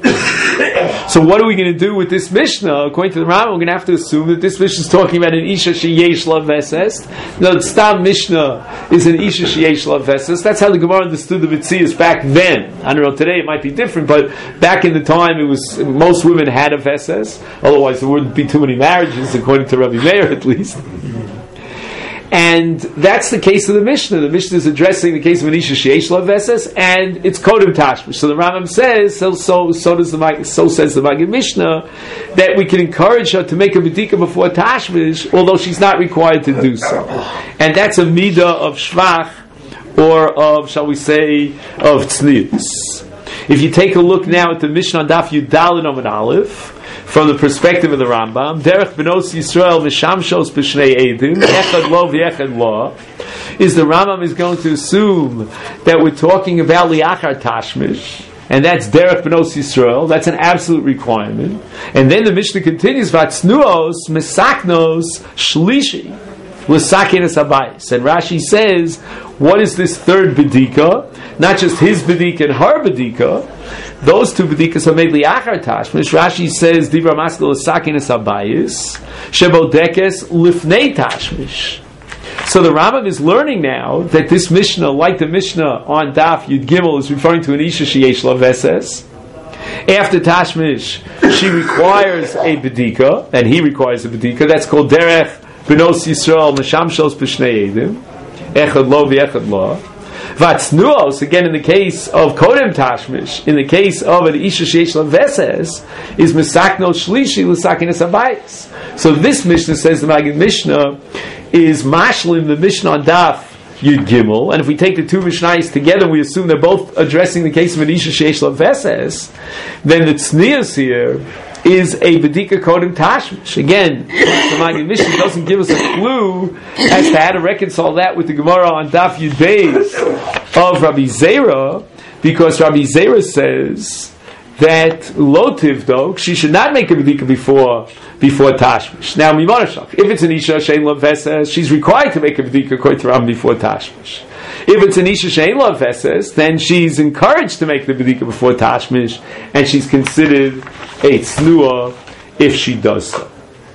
So what are we going to do with this Mishnah? According to the Rambam, we're going to have to assume that this Mishnah is talking about an Isha Sheyesh Lav Veses. No, the Stam Mishnah is an Isha Sheyesh Lav Veses. That's how the Gemara understood the Mitzias back then. I don't know, today it might be different, but back in the time it was, most women had a Veses. Otherwise there wouldn't be too many marriages, according to Rabbi Meir at least. And that's the case of the Mishnah. The Mishnah is addressing the case of an Isha Sheyesh Lav Veses, and it's Kodem Tashmish. So the Rambam says, so says the Maggid Mishnah, that we can encourage her to make a Bedika before Tashmish, although she's not required to do so. And that's a midah of Shvach, or of, shall we say, of Tznius. If you take a look now at the Mishnah on Daf Yud Daled Amud Aleph, from the perspective of the Rambam, Derech Benos Yisrael Mishamshos B'Shnei Eidim, Echad Lo V'Echad Lo, is the Rambam is going to assume that we're talking about Liachar Tashmish, and that's Derech Benos Yisrael, that's an absolute requirement. And then the Mishnah continues, Vatznuos Mesaknos Shlishi, L'Sakenes Habayis. And Rashi says, what is this third Bedika? Not just his Bedika and her Bedika. Those two bedikas are made liachar tashmish. Rashi says divra maskil l'sakenes habayis shebodekes lifnei tashmish. So the Rambam is learning now that this Mishnah, like the Mishnah on Daf Yud Gimel, is referring to an Isha Sheyesh Lav Veses. After tashmish, she requires a bedika, and he requires a bedika. That's called derech benos Yisrael meshamshos b'shnei edim echad lo v'echad lo. Vatznuos, again in the case of Kodem Tashmish, in the case of an Isha Sheyesh Lav Veses, is Mesakno Shlishi L'Sakenes Habayis. So this Mishnah, says the Maggid Mishnah, is mashlim the Mishnah on Daf Yud Gimel, and if we take the two Mishnayos together, we assume they're both addressing the case of an Isha Sheyesh Lav Veses, then the Tznius here is a Bedika Kodem Tashmish. Again, the Maggid Mishnah doesn't give us a clue as to how to reconcile that with the Gemara on Daf Yud Beis of Rabbi Zera, because Rabbi Zera says that Lotiv, though, she should not make a Bedika before Tashmish. Now, Mimonashach, if it's an Isha Shein Lav Veses, she's required to make a Bedika according to Rambam before Tashmish. If it's an Isha Shein Lav Veses, then she's encouraged to make the Bedika before Tashmish, and she's considered a Tznuah if she does so.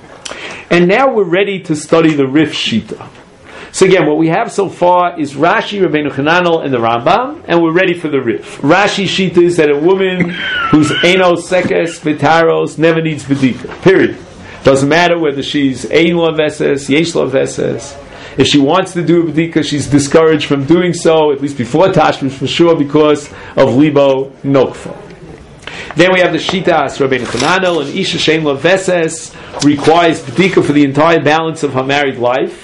And now we're ready to study the Rif Shita. So again, what we have so far is Rashi, Rabbeinu Hananel, and the Rambam, and we're ready for the Rif. Rashi Shita is that a woman who's Eino Sekes Vitaros never needs Bedika. Period. Doesn't matter whether she's Ein Lav Veses, Yesh Lav Veses. If she wants to do a Bedika, she's discouraged from doing so, at least before Tashmish for sure, because of Libo Nokfa. Then we have the Shitas Rabbeinu Hananel, and Isha Shein Lav Veses requires Bedika for the entire balance of her married life.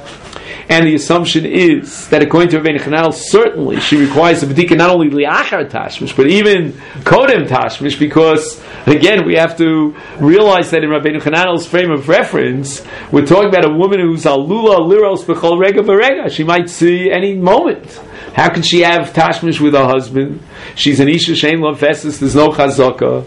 And the assumption is that according to Rabbeinu Hananel, certainly she requires a Bedika not only Liachar Tashmish, but even Kodem Tashmish, because, again, we have to realize that in Rabbeinu Hananel's frame of reference, we're talking about a woman who's Alula Liros B'chol Rega B'Rega. She might see any moment. How can she have Tashmish with her husband? She's an Isha Shein Lav Veses, there's no Chazaka.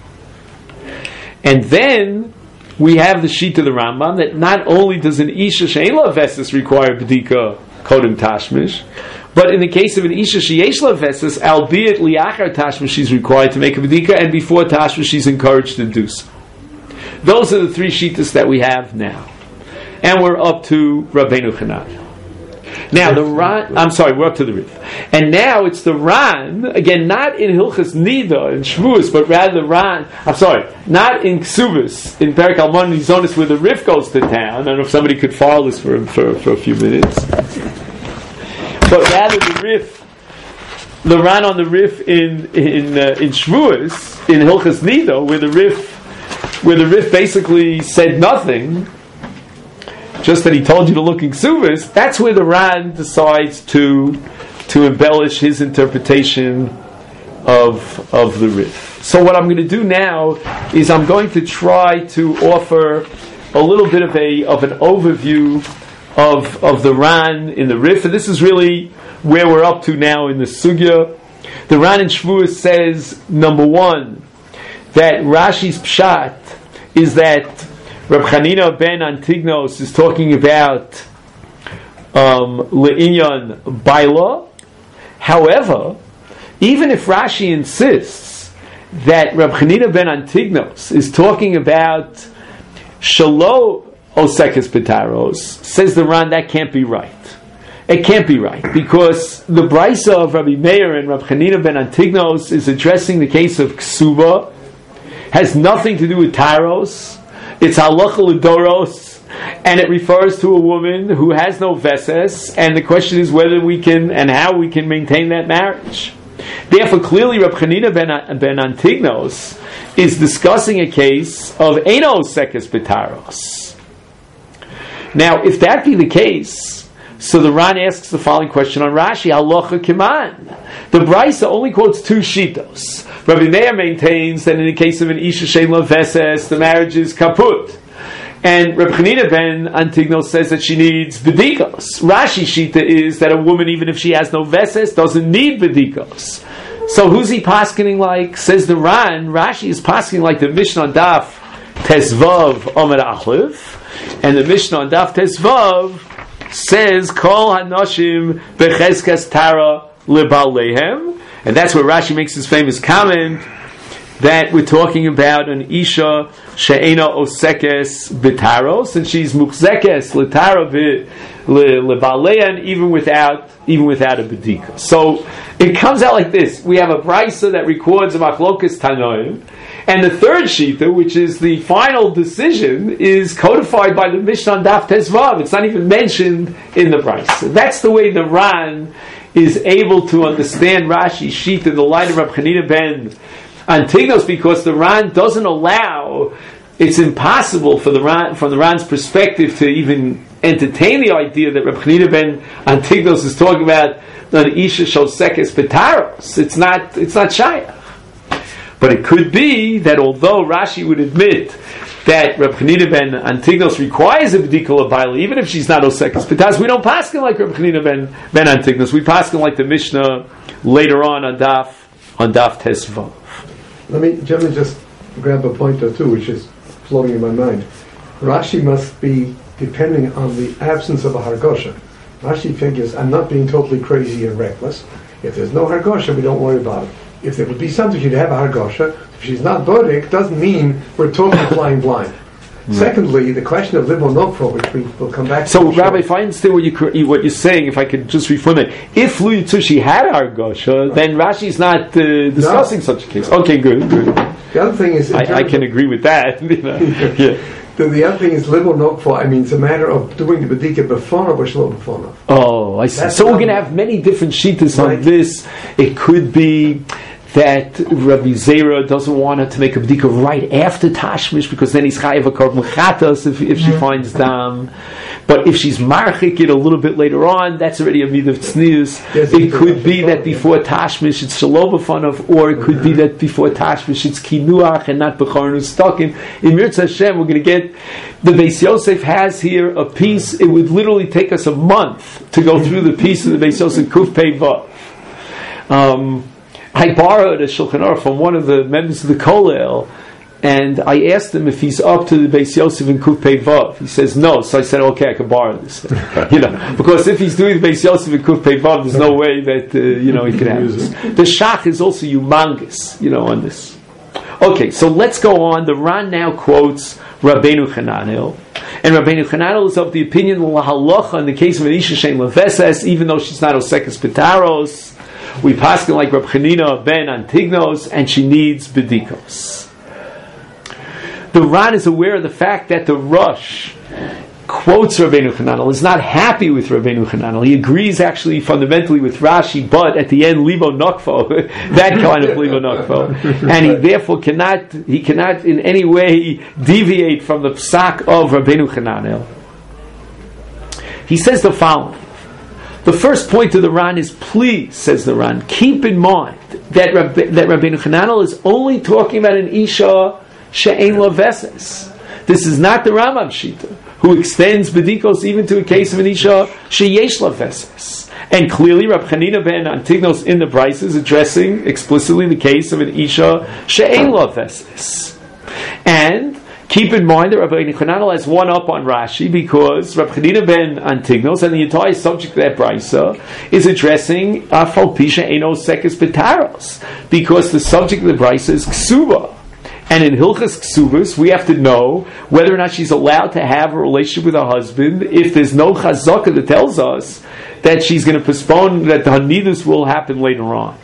And then we have the sheet of the Rambam that not only does an Isha Shein Lav Veses require Bedika Kodem Tashmish, but in the case of an Isha Sheyesh Lav Veses, albeit Liachar Tashmish, she's required to make a Bedika, and before Tashmish she's encouraged to do so. Those are the three sheetas that we have now. And we're up to Rabbeinu Hananel. Now the Ran, we're up to the Rif. And now it's the Ran, again, not in Hilchas Nida, in Shvuos, but rather the Ran, not in Ksubis, in Perek Almon Nizonis, where the Rif goes to town. I don't know if somebody could follow this for a few minutes. But rather the Ran on the Rif in Shvuos, in Hilchas Nida, where the Rif basically said nothing, just that he told you to look in Ksubis, that's where the Ran decides to embellish his interpretation of the Rif. So what I'm going to do now is I'm going to try to offer a little bit of an overview of the Ran in the Rif, and this is really where we're up to now in the Sugya. The Ran in Shvuos says, number one, that Rashi's Pshat is that Reb Chanina ben Antignos is talking about le'inyan baila. However, even if Rashi insists that Rab Chanina ben Antignos is talking about shalo osekes betaros, says the Ran, that can't be right. It can't be right, because the Brisa of Rabbi Meir and Rab Chanina ben Antignos is addressing the case of ksuba, has nothing to do with taros, it's halacha l'doros, and it refers to a woman who has no veses, and the question is whether we can and how we can maintain that marriage. Therefore, clearly Rab Chanina ben Antignos is discussing a case of eino osekes betaros. Now, if that be the case, so the Ran asks the following question on Rashi, halacha kiman. The Brisa only quotes two shitos. Rabbi Meir maintains that in the case of an isha shein lo veses, the marriage is kaput. And Rabbi Chanina ben Antignos says that she needs bedikos. Rashi shita is that a woman, even if she has no veses, doesn't need bedikos. So who's he paskening like? Says the Ran, Rashi is paskening like the Mishnah on Daf Tesvav Omer Aleph, and the Mishnah on Daf Tesvav says Kol Hanoshim Becheskas Tara Lebalehem, and that's where Rashi makes his famous comment that we're talking about an Isha She'ena Osekes Bitaros, and she's Muchzekes Letara Lebalehem, even without a bedika. So it comes out like this: we have a brisa that records a machlokas tanoim, and the third shita, which is the final decision, is codified by the Mishnah on Daf Tesvav. It's not even mentioned in the brisa. That's the way the Ran is able to understand Rashi's shita in the light of Rab Chanina ben Antignos, because the Ran doesn't allow. It's impossible for the Ran, from the Ran's perspective, to even entertain the idea that Rab Chanina ben Antignos is talking about an isha shosekes betaros. It's not shayach. But it could be that although Rashi would admit that Rab Chanina ben Antignos requires a b'dikah l'bayla, even if she's not osekes betaros, we don't paskin like Rab Chanina ben Antignos. We paskin like the Mishnah later on Daf Tesvav. Let me just grab a point or two, which is floating in my mind. Rashi must be depending on the absence of a hargosha. Rashi figures, I'm not being totally crazy and reckless. If there's no hargosha, we don't worry about it. If there would be something, she'd have a hargosha. If she's not bodik, doesn't mean we're totally flying blind. Right. Secondly, the question of libo nokfo, which we will come back to. So, Rabbi, if I understand what you're saying, if I could just reform it, if Lu Yitzushi had hargosha, then Rashi's not discussing such a case. Okay, good. The other thing is, I can agree with that. Yeah. The other thing is libo nokfo. I mean, it's a matter of doing the bedika before or shlo before. Oh, I see. That's so we're going to have many different shittas on this. It could be that Rabbi Zera doesn't want her to make a b'dika right after Tashmish, because then he's chayav a korban chatas if she finds dam. But if she's marchik it a little bit later on, that's already a mid of tznius. It could be that before Tashmish it's shalom b'fanav, or it could be that before Tashmish it's kinuach and not b'chornu stokin. In Mirza Hashem, we're going to get the Beis Yosef has here a piece. It would literally take us a month to go through the piece of the Beis Yosef Kuf Pei Vav. I borrowed a Shulchan Aruch from one of the members of the Kollel, and I asked him if he's up to the Beis Yosef in Kuf Pei Vav. He says no, so I said, okay, I can borrow this. Because if he's doing the Beis Yosef in Kuf Pei Vav, there's no way that he can have this. The Shach is also humongous, on this. Okay, so let's go on. The Ran now quotes Rabbeinu Chananel, and Rabbeinu Chananel is of the opinion halacha in the case of an isha shein leveses, even though she's not osekes betaros, we paskin like Rab Chanina ben Antignos, and she needs bedikos. The Ran is aware of the fact that the Rosh quotes Rabbeinu Chananel, is not happy with Rabbeinu Chananel. He agrees actually fundamentally with Rashi, but at the end, libo nokfo, that kind of libo nokfo, and he therefore cannot in any way deviate from the psak of Rabbeinu Chananel. He says the following. The first point of the Ran is, please, says the Ran, keep in mind that Rabbeinu Chananel is only talking about an isha she'ein lo veses. This is not the Rambam Shita, who extends bedikos even to a case of an isha sheyesh lo veses. And clearly, Rab Chanina ben Antignos in the Brisa is addressing explicitly the case of an isha she'ein lo veses. And Keep in mind that Rabbi Yochanan has one up on Rashi because Rabbi Chanina ben Antignos and the entire subject of that brisa is addressing Afal Pisha Eno Sekes Betaros, because the subject of the brisa is Ksuba. And in Hilchas Ksubas, we have to know whether or not she's allowed to have a relationship with her husband if there's no chazaka that tells us that she's going to postpone, that the hanidus will happen later on.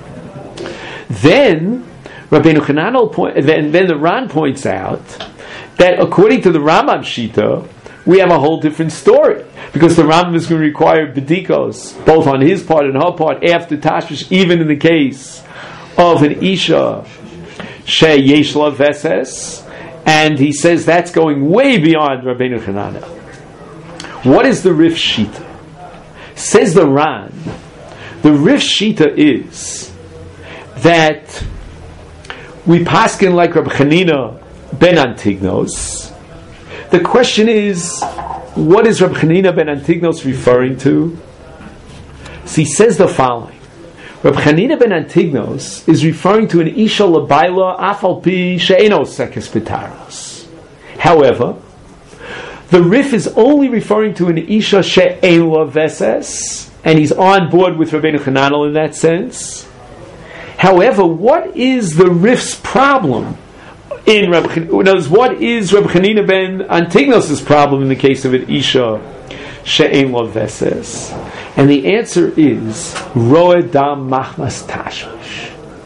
Then Rabbeinu Chananel then the Ran points out that according to the Rambam Shita, we have a whole different story, because the Rambam is going to require bedikos both on his part and her part after tashmish, even in the case of an isha sheyesh la veses, and he says that's going way beyond Rabbeinu Chananel. What is the Rif Shita? Says the Ran, the Rif Shita is that we paskin like Rabbi Chanina ben Antignos. The question is, what is Rabbi Chanina ben Antignos referring to? So he says the following. Rabbi Chanina ben Antignos is referring to an isha labayla afal pi she'eno sekes betaros. However, the Rif is only referring to an isha she'en la veses, and he's on board with Rabbeinu Chananel in that sense. However, what is the Rif's problem in Rabbi Chanina? What is Rabbi Chanina ben Antignos' problem in the case of an isha she'en la veses? And the answer is roe dam machmas tashmish.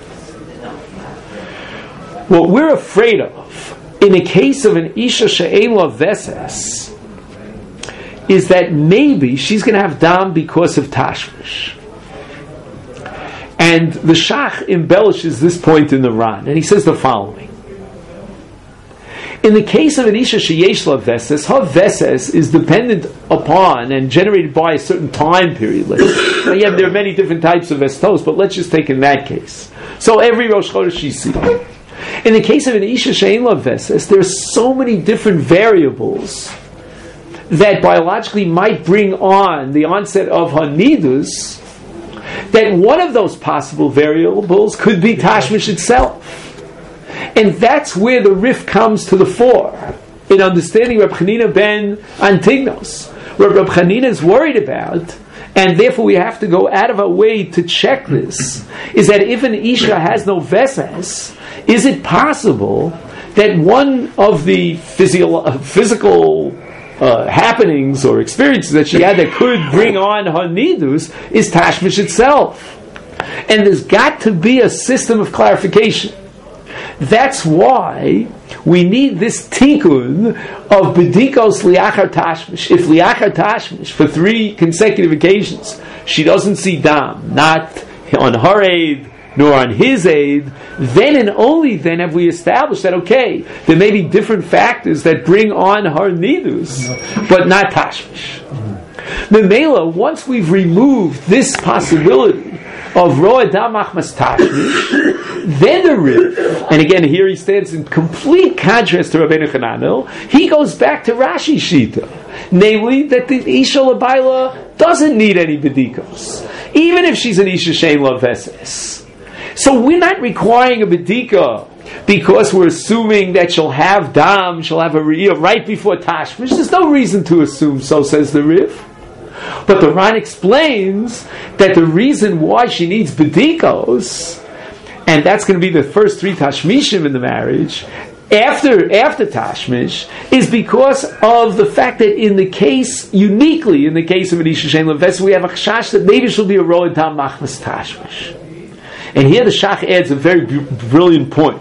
What we're afraid of in the case of an isha she'en la veses is that maybe she's going to have dam because of tashmish. And the Shach embellishes this point in the Ran, and he says the following. In the case of an isha sheyesh la veses, her veses is dependent upon and generated by a certain time period. Again, there are many different types of vestos, but let's just take in that case. So every Rosh Chodesh she sees. In the case of an isha she'en la veses, there are so many different variables that biologically might bring on the onset of her nidus, that one of those possible variables could be tashmish itself. And that's where the Rif comes to the fore in understanding Reb Chanina ben Antignos. What Reb Chanina is worried about, and therefore we have to go out of our way to check this, is that if an isha has no veses, is it possible that one of the physical happenings or experiences that she had that could bring on her nidus is tashmish itself? And there's got to be a system of clarification. That's why we need this tikkun of bedikos liachar tashmish. If liachar tashmish, for 3 consecutive occasions, she doesn't see dam, not on her aid, nor on his aid, then and only then have we established that, okay, there may be different factors that bring on her nidus, but not tashmish. Memela, once we've removed this possibility of roa dam machmas tashmish, then the Rif, and again here he stands in complete contrast to Rabbeinu Chananel, he goes back to Rashi Shita, namely that the isha labayla doesn't need any bedikos, even if she's an isha she'en la veses. So we're not requiring a bedika because we're assuming that she'll have dam, she'll have a re'iyah right before tashmish. There's no reason to assume so, says the Rif. But the Ran explains that the reason why she needs bedikos, and that's going to be the first 3 tashmishim in the marriage, after tashmish, is because of the fact that in the case, uniquely in the case of an isha she'en la veses, we have a chashash that maybe she'll be a roa dam machmas tashmish. And here the Shach adds a very brilliant point.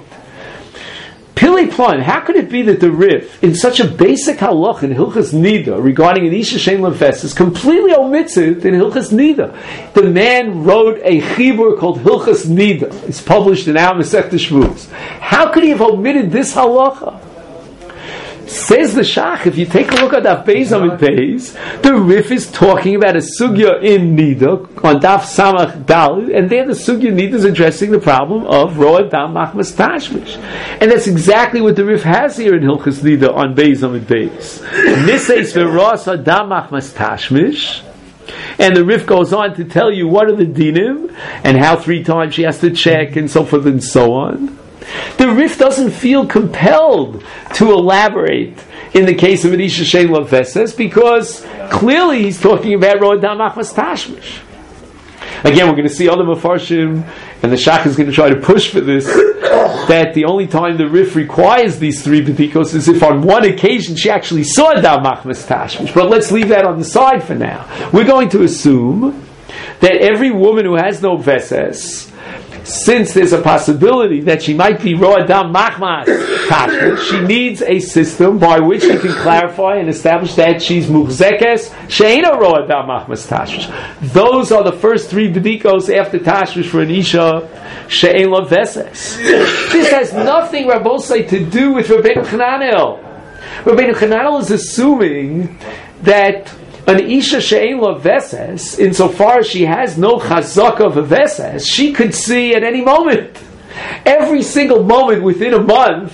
Pili Plan, how could it be that the Rif, in such a basic halach in Hilchas Nida, regarding an isha she'en la veses, completely omits it in Hilchas Nida? The man wrote a chibur called Hilchas Nida. It's published in our Masechta Shvuos. How could he have omitted this halacha? Says the Shach, if you take a look at Daf Beis Amud Beis, the Rif is talking about a sugya in Nida, on Daf Samach Daled, and there the sugya Nida is addressing the problem of roa dam machmas tashmish. And that's exactly what the Rif has here in Hilchas Nida on Beis Amud Beis. Niseis v'rosa dam machmas tashmish. And the Rif goes on to tell you what are the dinim, and how 3 times she has to check, and so forth and so on. The Rif doesn't feel compelled to elaborate in the case of an Isha Shein Lo Veses, because clearly he's talking about Ro'ad Dam Machmas Tashmish. Again, we're going to see other Mefarshim, and the Shach is going to try to push for this, that the only time the Rif requires these three B'dikos is if on one occasion she actually saw Dam Machmas Tashmish. But let's leave that on the side for now. We're going to assume that every woman who has no Veses, since there's a possibility that she might be Ro'ad Dam Machmas Tashmish, she needs a system by which she can clarify and establish that she's Muchzekes She'eina Ro'ad Dam Machmas Tashmish. Those are the first three B'dikos after Tashmish for an Isha She'ein Lo Veses. This has nothing, Rabbosai, to do with Rabbeinu Chananel. Rabbeinu Chananel is assuming that an Isha She'ein Lo Veses, insofar as she has no chazaka of a Veses, she could see at any moment. Every single moment within a month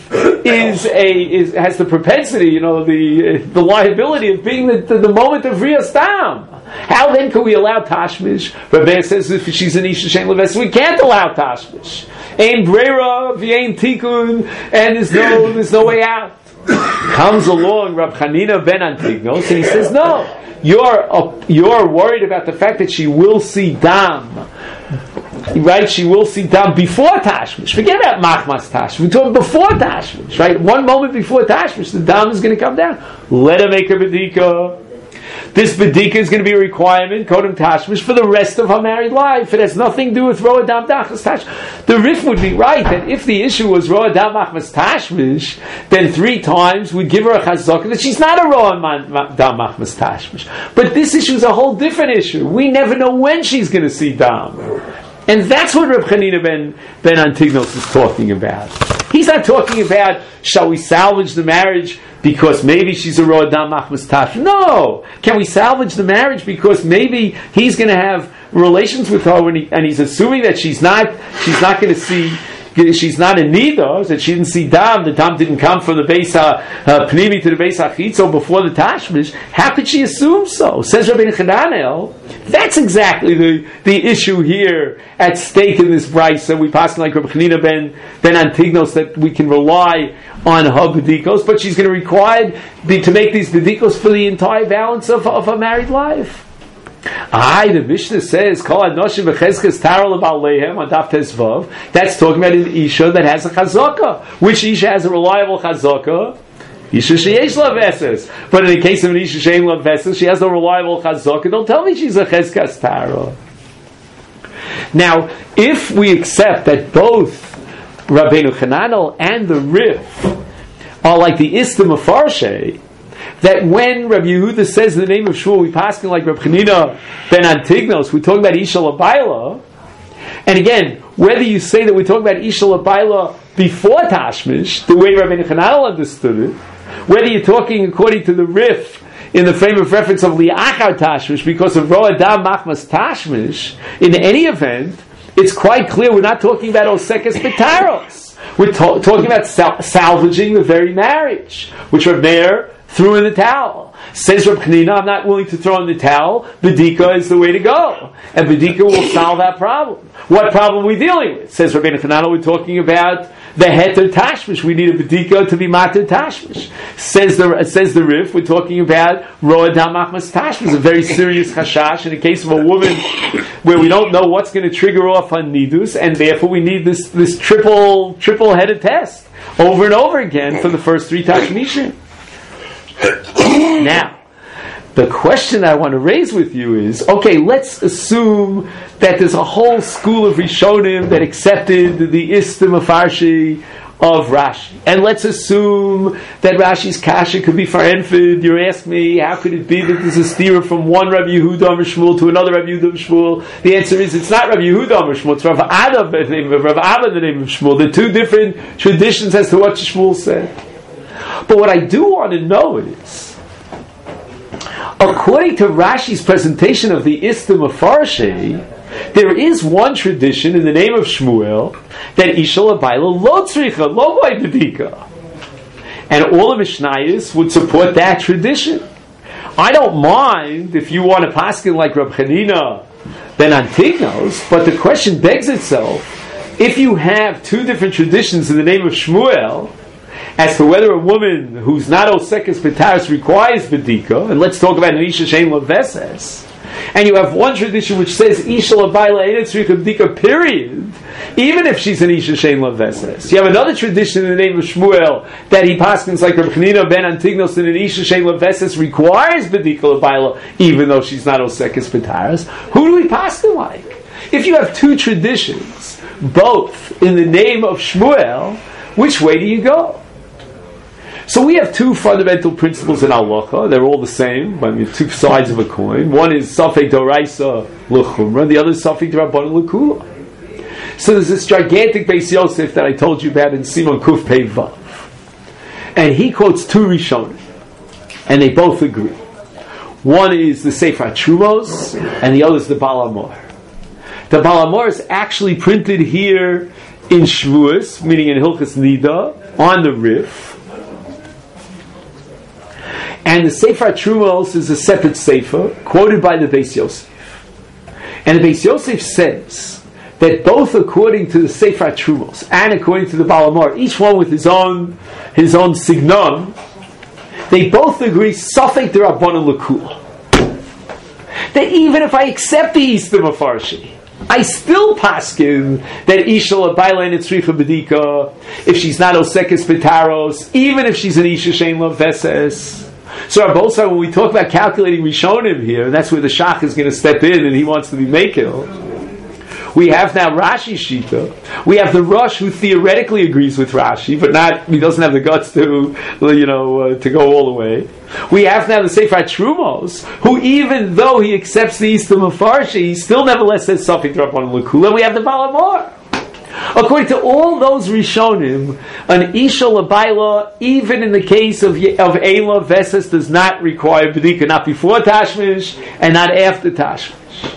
has the propensity, the liability of being the moment of Riyas Dam. How then can we allow Tashmish? Rabbi says if she's an Isha She'ein Lo Veses, we can't allow Tashmish. Ein Breira, v'ein Tikkun, and there's no way out. Comes along Rab Chanina ben Antignos, and he says, no. You're worried about the fact that she will see Dam, right? She will see Dam before Tashmish. Forget about Machmas Tashmish. We're talking before Tashmish, right? One moment before Tashmish, the Dam is going to come down. Let her make her B'dika. This B'dika is going to be a requirement, Kodem Tashmish, for the rest of her married life. It has nothing to do with Ro'ad Dam Machmas Tashmish. The Rif would be right that if the issue was Ro'ad Dam Machmas Tashmish, then 3 times we'd give her a chazaka that she's not a Ro'ad Dam Machmas Tashmish. But this issue is a whole different issue. We never know when she's going to see Dam. And that's what Reb Chanina ben Antignos is talking about. He's not talking about, shall we salvage the marriage because maybe she's a Ro'ad Dam Machmas Tashmish? No! Can we salvage the marriage because maybe he's going to have relations with her and he's assuming that she's not going to see, she's not in Nida, that she didn't see Dam, the Dam didn't come from the Beis Pnimi to the Beis HaChitzo before the Tashmish. How could she assume so? Says Rabbeinu Chananel, that's exactly the issue here at stake in this brisa. We pass like Rabbi Chanina ben Antignos that we can rely on her bedikos, but she's going to require to make these bedikos for the entire balance of her married life. The Mishnah says, Kol Anoshim B'chezkes Taro L'Baal Leihem on Daf Tezvav. That's talking about an Isha that has a chazaka. Which Isha has a reliable chazaka? Isha Sheyesh Lo Veses. But in the case of an Isha She'ein Lo Veses, she has no reliable chazaka. Don't tell me she's a Chezkes Taro. Now, if we accept that both Rabbeinu Chananel and the Rif are like the Istam of Farshe, that when Rabbi Yehuda says the name of Shmuel, we pass like Rabbi Chanina ben Antignos, we're talking about Isha L'Baila. And again, whether you say that we're talking about Isha L'Baila before Tashmish, the way Rabbi Chananel understood it, whether you're talking according to the Rif in the frame of reference of Li'achar Tashmish because of Ro'ad Dam Machmas Tashmish, in any event, it's quite clear we're not talking about Osekes B'taros. We're talking about salvaging the very marriage, which Rav Meir threw in the towel. Says Rav Chanina, I'm not willing to throw in the towel. B'dika is the way to go. And B'dika will solve that problem. What problem are we dealing with? Says Rabbeinu Chananel, we're talking about the heter tashmish. We need a B'dika to be mater tashmish. Says the Rif, we're talking about Ro'ad Dam Machmas Tashmish, a very serious chashash in the case of a woman where we don't know what's going to trigger off on nidus, and therefore we need this triple-headed test over and over again for the first 3 tashmishim. Now, the question I want to raise with you is, okay, let's assume that there's a whole school of Rishonim that accepted the Istam of Farshi of Rashi. And let's assume that Rashi's kasha could be for Enfid. You ask me, how could it be that there's a steer from one Rabbi Yehuda Amar Shmuel to another Rabbi Yehuda Amar Shmuel? The answer is, it's not Rabbi Yehuda Amar Shmuel, it's Rav Ada the name of Rav Abba the name of Shmuel. They're 2 different traditions as to what Shmuel said. But what I do want to know is, according to Rashi's presentation of the Istam of Farshi, there is one tradition in the name of Shmuel that Isha L'Baila lo tzricha, lo boy bedika. And all the Mishnayos would support that tradition. I don't mind if you want to paskin like Reb Chanina ben Antignos, but the question begs itself, if you have two different traditions in the name of Shmuel, as to whether a woman who's not Osekes B'taros requires B'dika, and let's talk about an Isha Shein Laveses, and you have one tradition which says Isha L'Bayla Ein Tzricha B'dika, period, even if she's an Isha Shein Laveses. You have another tradition in the name of Shmuel that he paskins like Reb Chanina ben Antignos that an Isha Shein Laveses requires B'dika L'Bayla, even though she's not Osekes B'taros. Who do we paskin like? If you have two traditions, both in the name of Shmuel, which way do you go? So we have two fundamental principles in halacha. They're all the same. I mean, two sides of a coin. One is Safek Doraisa L'chumra, the other is Safek D'Rabbanan L'kula. So there's this gigantic Beis Yosef that I told you about in Simon Kuf Pei Vav. And he quotes two Rishonim. And they both agree. One is the Sefer Trumos, and the other is the Baal Hamor. The Baal Hamor is actually printed here in Shavuos, meaning in Hilchas Nida, on the Rif. And the Sefer Trumos is a separate Sefer, quoted by the Beis Yosef. And the Beis Yosef says that both according to the Sefer Trumos and according to the Baal Hamor, each one with his own signon, they both agree Safek D'Rabbanan L'kula. That even if I accept the Easter Mefarshi, I still paskin that Isha L'Bayla Ein Tzricha B'dika, if she's not Osekes B'taros, even if she's an Isha Shein Laveses. So Rabosai, when we talk about calculating Rishonim here, and that's where the Shach is going to step in and he wants to be Mekil, we have now Rashi Shita. We have the Rosh who theoretically agrees with Rashi, but he doesn't have the guts to go all the way. We have now the Sefer Trumos, who even though he accepts the Easter Mefarshi, he still nevertheless says Safek D'Rabbanan L'kula. We have the Baal Hamor. According to all those Rishonim, an Isha L'Bayla, even in the case of Ein Laveses, does not require B'dika, not before Tashmish and not after Tashmish.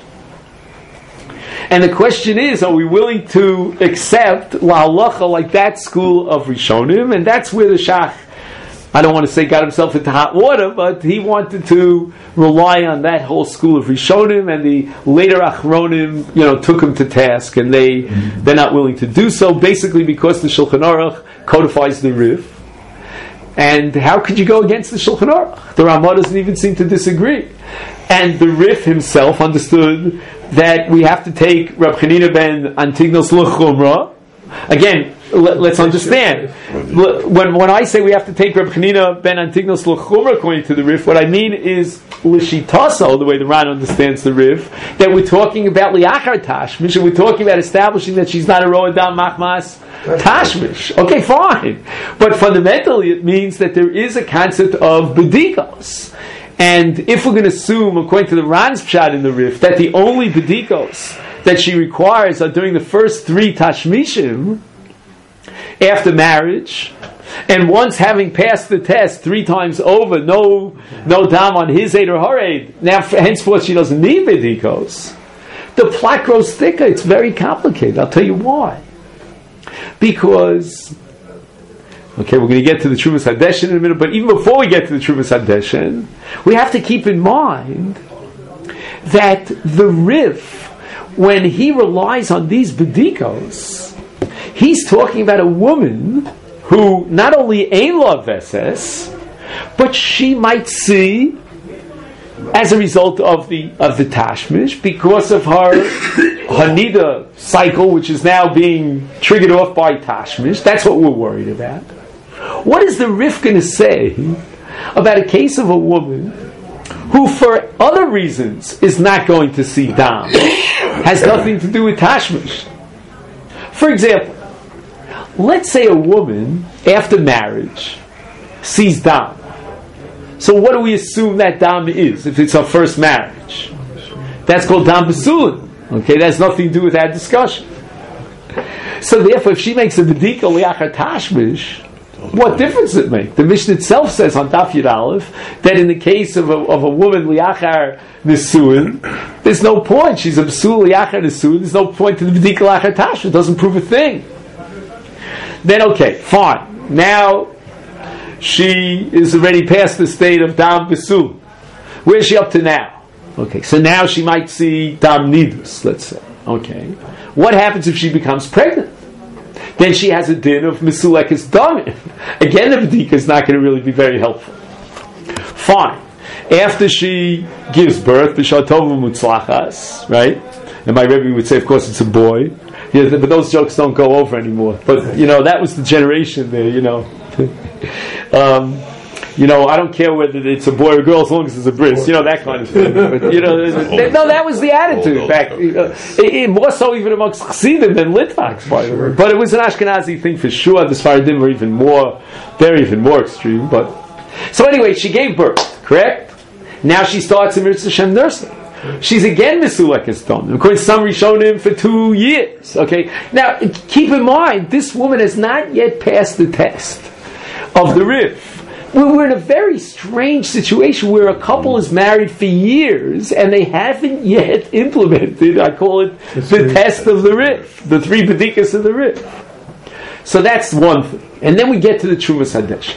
And the question is, are we willing to accept La Halacha like that school of Rishonim? And that's where the Shach, I don't want to say got himself into hot water, but he wanted to rely on that whole school of Rishonim, and the later Achronim, took him to task, and they're not willing to do so, basically because the Shulchan Aruch codifies the Rif. And how could you go against the Shulchan Aruch? The Ramah doesn't even seem to disagree. And the Rif himself understood that we have to take Reb Chanina ben Antignos L'chumra. Again, let's understand. When I say we have to take Reb Chanina ben Antignos L'chumra according to the Rif, what I mean is L'shitaso, the way the Ran understands the Rif, that we're talking about Liachar Tashmish, and we're talking about establishing that she's not a Ro'adam Machmas Tashmish. Okay, fine. But fundamentally it means that there is a concept of B'dikos. And if we're going to assume, according to the Ran's Pshat in the Rif, that the only B'dikos that she requires are during the first 3 Tashmishim, after marriage, and once having passed the test 3 times over, no dam on his aid or her aid, now henceforth she doesn't need B'dikos, the plot grows thicker. It's very complicated. I'll tell you why. Because, okay, we're going to get to the Trumas Hadeshin in a minute, but even before we get to the Trumas Hadeshin, we have to keep in mind that the Rif, when he relies on these B'dikos, he's talking about a woman who not only Ein Laveses, but she might see, as a result of the Tashmish, because of her Hanida cycle, which is now being triggered off by Tashmish. That's what we're worried about. What is the Rif going to say about a case of a woman who, for other reasons, is not going to see Dam? Has nothing to do with Tashmish. For example, let's say a woman, after marriage, sees Dam. So what do we assume that Dam is, if it's her first marriage? That's called Dam B'sulin. Okay, that has nothing to do with that discussion. So therefore, if she makes a B'dika Liachar Tashmish, what difference does it make? The Mishnah itself says on Daf Yud Aleph that in the case of a woman Liachar Nisuin, there's no point. She's a B'sul Liachar Nisuin. There's no point to the B'dika Liachar Tashmish. It doesn't prove a thing. Then okay, fine. Now she is already past the state of Dam B'sul. Where's she up to now? Okay, so now she might see Dam Nidus, let's say. Okay. What happens if she becomes pregnant? then she has a din of Mesulekes Damin. Again, the Bedika is not going to really be very helpful. Fine. After she gives birth, B'Shatov Mutzlachas, right? And my Rebbe would say, of course, it's a boy. Yeah, but those jokes don't go over anymore. But, that was the generation there, I don't care whether it's a boy or a girl as long as it's a bris, that kind of thing. But, no, that was the attitude back. More so even amongst Chassidim than Litvaks, by the way. But it was an Ashkenazi thing for sure. The Sfaradim were they're even more extreme. But so anyway, she gave birth, correct? Now she starts in Mitzvah Shem nursing. She's again Mesulekes Damin. According to some Rishonim, for 2 years. Okay. Now keep in mind, this woman has not yet passed the test of the Rif. We're in a very strange situation where a couple is married for years and they haven't yet implemented, I call it, the test of the Rif, the 3 Bedikas of the Rif. So that's one thing. And then we get to the Trumas Hadeshin.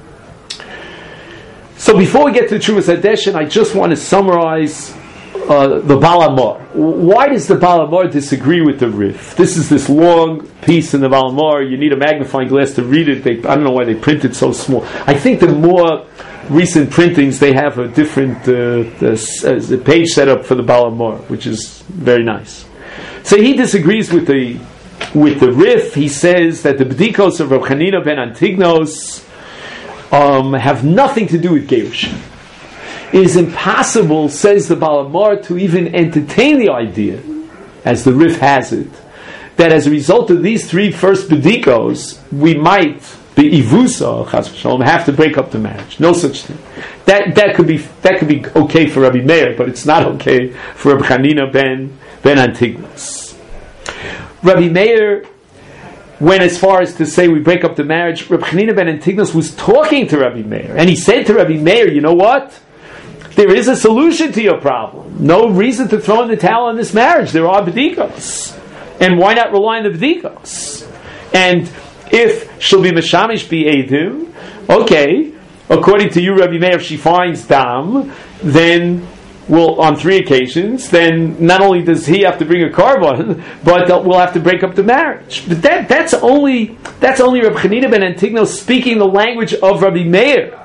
So before we get to the Trumas Hadeshin, I just want to summarize the Baal Hamor. Why does the Baal Hamor disagree with the Rif? This is this long piece in the Baal Hamor. You need a magnifying glass to read it. I don't know why they print it so small. I think the more recent printings, they have a different the page set up for the Baal Hamor, which is very nice. So he disagrees with the Rif. He says that the Bedikos of Rav Chanina ben Antignos have nothing to do with Gerushin. It is impossible, says the Baal Hamor, to even entertain the idea, as the Rif has it, that as a result of these 3 first Bedikos, we might be Ivusa, Chas v'Shalom, have to break up the marriage. No such thing. That could be okay for Rabbi Meir, but it's not okay for Rabbi Chanina ben Antignos. Rabbi Meir went as far as to say we break up the marriage. Rabbi Chanina ben Antignos was talking to Rabbi Meir, and he said to Rabbi Meir, you know what? There is a solution to your problem. No reason to throw in the towel on this marriage. There are Bedikos. And why not rely on the Bedikos? And if she'll be Meshamish be Eidim, okay, according to you, Rabbi Meir, if she finds Dam, then on 3 occasions, then not only does he have to bring a carbon, but we'll have to break up the marriage. But that's only Rabbi Chanina ben Antignos speaking the language of Rabbi Meir.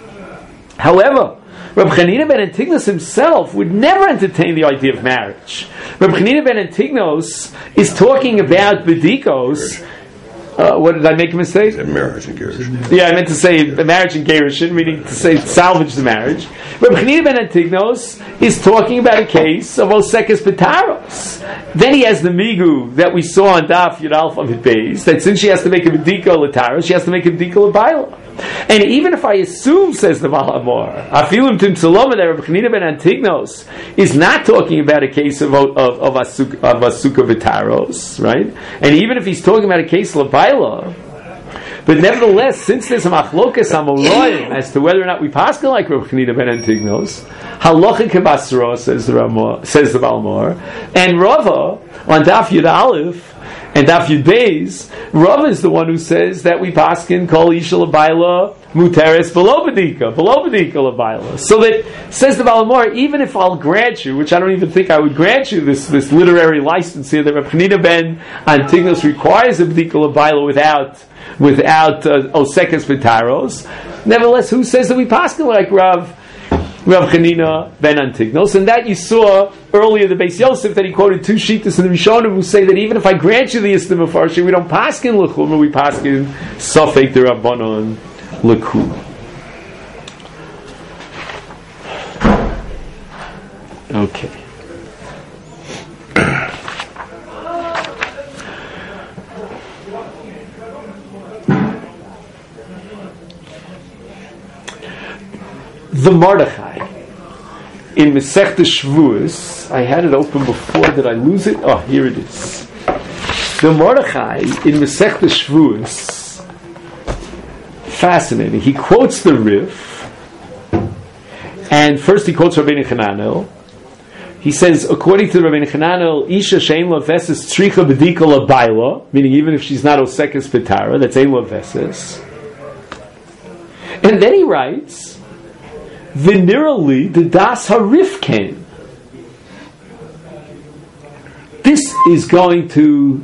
However, Rabbi Chanina ben Antignos himself would never entertain the idea of marriage. Rabbi Chanina ben Antignos is talking about Bedikos. What did I make a mistake? Marriage and Gerushin. Yeah, I meant to say marriage and Gerushin, meaning to say salvage the marriage. Rabbi Chanina ben Antignos is talking about a case of Osekes Betaros. Then he has the Migu that we saw on Daf Yud Aleph Amud Beis, that since she has to make a Bedika Lataros, she has to make a Bedika L'Baila. And even if I assume, says the Baal Hamor, Afilim Tim Saloma, that Rabbi Chanina ben Antignos is not talking about a case of Asuka Betaros, right? And even if he's talking about a case of L'Baila, but nevertheless, since there's a machlokas amoraim as to whether or not we paskin like Rabbi Chanina ben Antignos, halacha kebasra, says the Baal Hamor, and Rava on Daf Yud Aleph and Daf Yud Beis, Rava is the one who says that we paskin kol isha l'bayla muteres below bedika l'bayla. So that, says the Baal Hamor, even if I'll grant you, which I don't even think I would grant you this literary license here, that Rabbi Chanina ben Antignos requires a bedika l'bayla without Osekes Betaros. Nevertheless, who says that we paskin like Rav Chanina ben Antignos? And that you saw earlier, the Beis Yosef, that he quoted 2 shittas in the Rishonim who say that even if I grant you the Yistim of Farshi, we don't paskin l'chumra, we paskin Safek d'Rabbanon l'chumra. Okay. The Mordechai in Masechta Shavuos, I had it open before. Did I lose it? Oh, here it is. The Mordechai in Masechta Shavuos, fascinating. He quotes the Rif, and first he quotes Rabbeinu Chananel. He says, according to Rabbeinu Chananel, Isha she'ein la veses tzricha bedika l'bayla, meaning even if she's not osekes betara, that's ein la veses. And then he writes, Vinirali, the Das Harif came. This is going to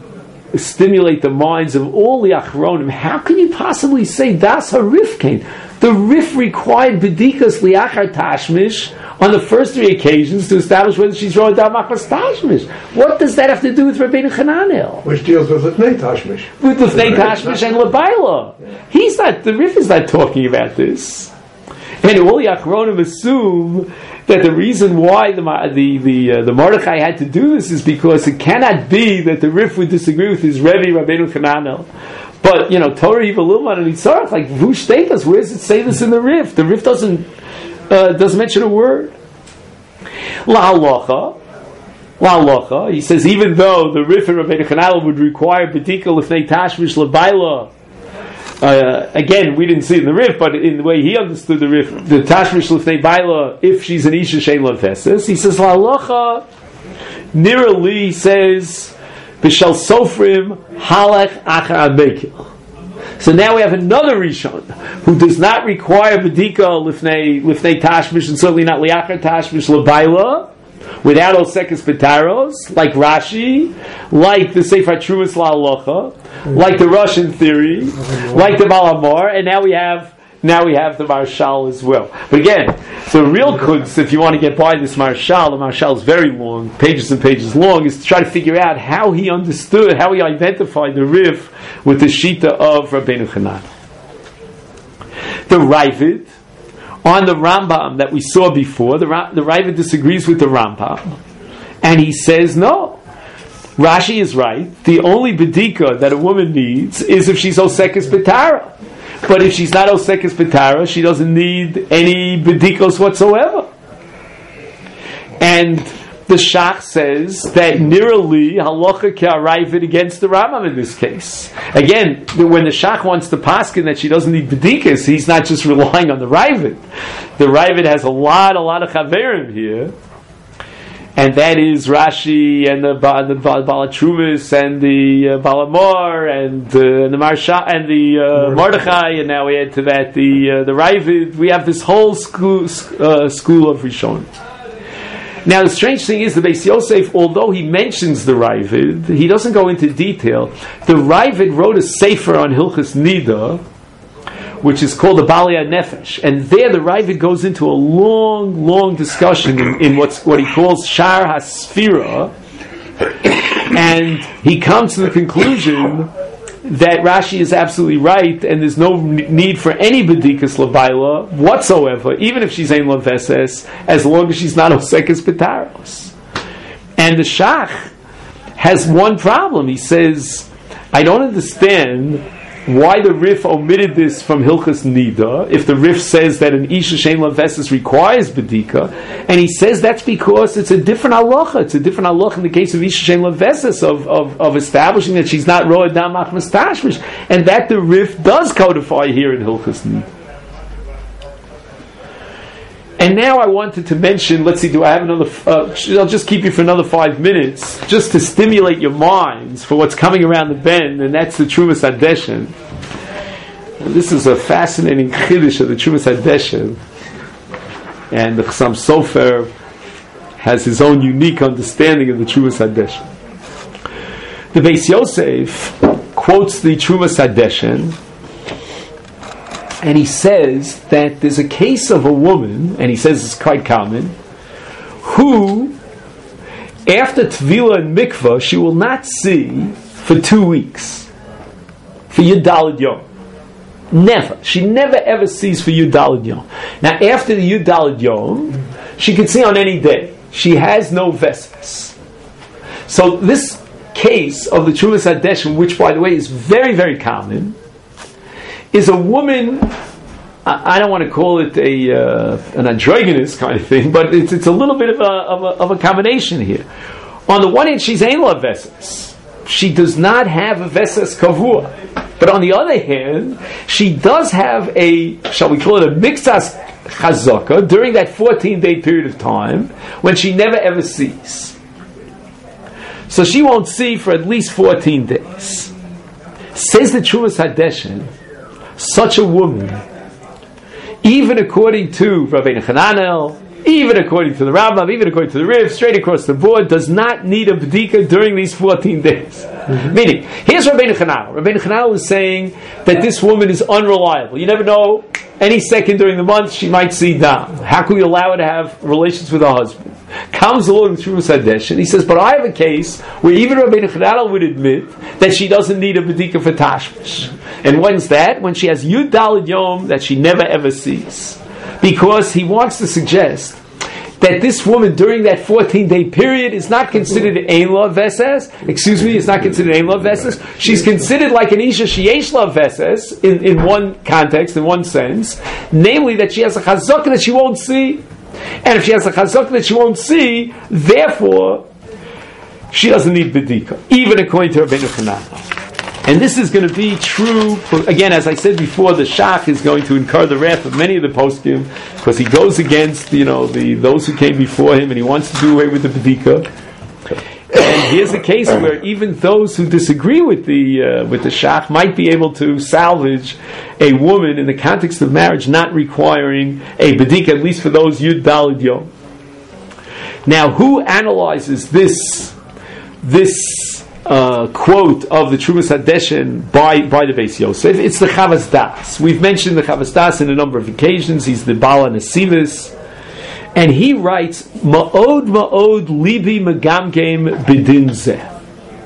stimulate the minds of all the Achronim. How can you possibly say Das HaRif came? The Rif required Bedikas Liachar Tashmish on the first three occasions to establish whether she's Roa Dam Machmas Tashmish. What does that have to do with Rabbeinu Hananel? Which deals with Lefnei Tashmish. With Lefnei Tashmish and Labaila. The Rif is not talking about this. And all the Achronim assume that the reason why the Mordechai had to do this is because it cannot be that the Rif would disagree with his Rebbe, Rabbeinu Hananel. But, Torah Hiva Lilman and Yitzhak, like Vush Teitas, where does it say this in the Rif? The Rif doesn't mention a word. La halacha, he says, even though the Rif and Rabbeinu Hananel would require B'dika L'fnei Tashmish L'bayla, again, we didn't see it in the Rif, but in the way he understood the Rif, the Tashmish L'fnei Bayla, if she's an Isha Shein Lo Veses, he says, La halacha, Nira Li says, B'shal Sofrim Halach Achar Bekil. So now we have another Rishon who does not require B'dika L'fnei Tashmish, and certainly not Liachar Tashmish L'bayla, without Osekes B'taros, like Rashi, like the Sefer Truas La'alocha, like the Russian theory, like the Balamar, and now we have the Marshal as well. But again, the real kunz, if you want to get by this Marshal, the Marshal is very long, pages and pages long, is to try to figure out how he understood, how he identified the Rif with the Shita of Rabbeinu Hanan. The Ravid, on the Rambam that we saw before, the Ravid disagrees with the Rambam, and he says, no, Rashi is right, the only bedika that a woman needs is if she's Osekes B'tara. But if she's not Osekes B'tara, she doesn't need any bedikos whatsoever. And the Shach says that Nirali halacha k'aravid against the Rambam in this case. Again, when the Shach wants to paskin that she doesn't need bedikas, he's not just relying on the Ravid. The Ravid has a lot of chaverim here, and that is Rashi and the Balatruvis and the Balamor and the Marsha and the Mordechai, and now we add to that the Ravid. We have this whole school of Rishon. Now the strange thing is the Beis Yosef, although he mentions the Ravid, he doesn't go into detail. The Ravid wrote a sefer on Hilchas Nida, which is called the Balei Nefesh, and there the Ravid goes into a long discussion in what he calls Shar HaSfira, and he comes to the conclusion that Rashi is absolutely right, and there's no need for any B'dikas L'bayla whatsoever, even if she's Ein Laveses, as long as she's not Osekes B'taros. And the Shach has one problem. He says, I don't understand why the Rif omitted this from Hilchas Nida, if the Rif says that an Isha Shein Laveses requires B'dika, and he says that's because it's a different halacha. It's a different halacha in the case of Isha Shein Laveses, of establishing that she's not Roa Dam Machmas Tashmish, and that the Rif does codify here in Hilchas Nida. And now I wanted to mention, let's see, do I have another, I'll just keep you for another 5 minutes, just to stimulate your minds for what's coming around the bend, and that's the Trumas Hadeshen. This is a fascinating chiddush of the Trumas Hadeshen, and the Chassam Sofer has his own unique understanding of the Trumas Hadeshen. The Beis Yosef quotes the Trumas Hadeshen, and he says that there's a case of a woman, and he says it's quite common, who, after Tvila and Mikvah, she will not see for 2 weeks. For Yud Daled Yom. Never. She never ever sees for Yud Daled Yom. Now, after the Yud Daled Yom, she can see on any day. She has no Vespas. So this case of the Trumas Hadeshen, which, by the way, is very, very common, is a woman, I don't want to call it an androgynous kind of thing, but it's a little bit of a combination here. On the one hand, she's Ein La Vesas. She does not have a Vesas Kavua. But on the other hand, she does have a, shall we call it a Mixas Chazaka, during that 14-day period of time, when she never ever sees. So she won't see for at least 14 days. Says the Trumas Hadeshen, such a woman, even according to Rabbeinu Hananel, even according to the Rambam, even according to the Riv, straight across the board, does not need a B'dika during these 14 days. Meaning, here's Rabbeinu Chananel. Rabbeinu Chananel is saying that this woman is unreliable. You never know, any second during the month she might see Dam. How can we allow her to have relations with her husband? Comes along with Trumas Hadesh, and he says, but I have a case where even Rabbeinu Chananel would admit that she doesn't need a B'dika for Tashmish. And when's that? When she has Yud Daled Yom that she never ever sees. Because he wants to suggest that this woman during that 14-day period is not considered Ein Lo Veses. It's not considered Ein Lo Veses. She's considered like an Isha Sheyesh Lo Veses in one context, in one sense, namely that she has a chazaka that she won't see. And if she has a chazaka that she won't see, therefore she doesn't need B'dika, even according to Rabbeinu Chananel. And this is going to be true, again, as I said before, the Shach is going to incur the wrath of many of the poskim, because he goes against, those who came before him, and he wants to do away with the B'dika. And here's a case where even those who disagree with the Shach might be able to salvage a woman in the context of marriage not requiring a B'dika, at least for those Yud Daled Yom. Now, who analyzes this quote of the Trumas Hadeshin by the Beis Yosef? It's the Chavas Das. We've mentioned the Chavas Das in a number of occasions. He's the Bala Nesivis, and he writes Ma'od Libi Megamgem Bidin Zeh.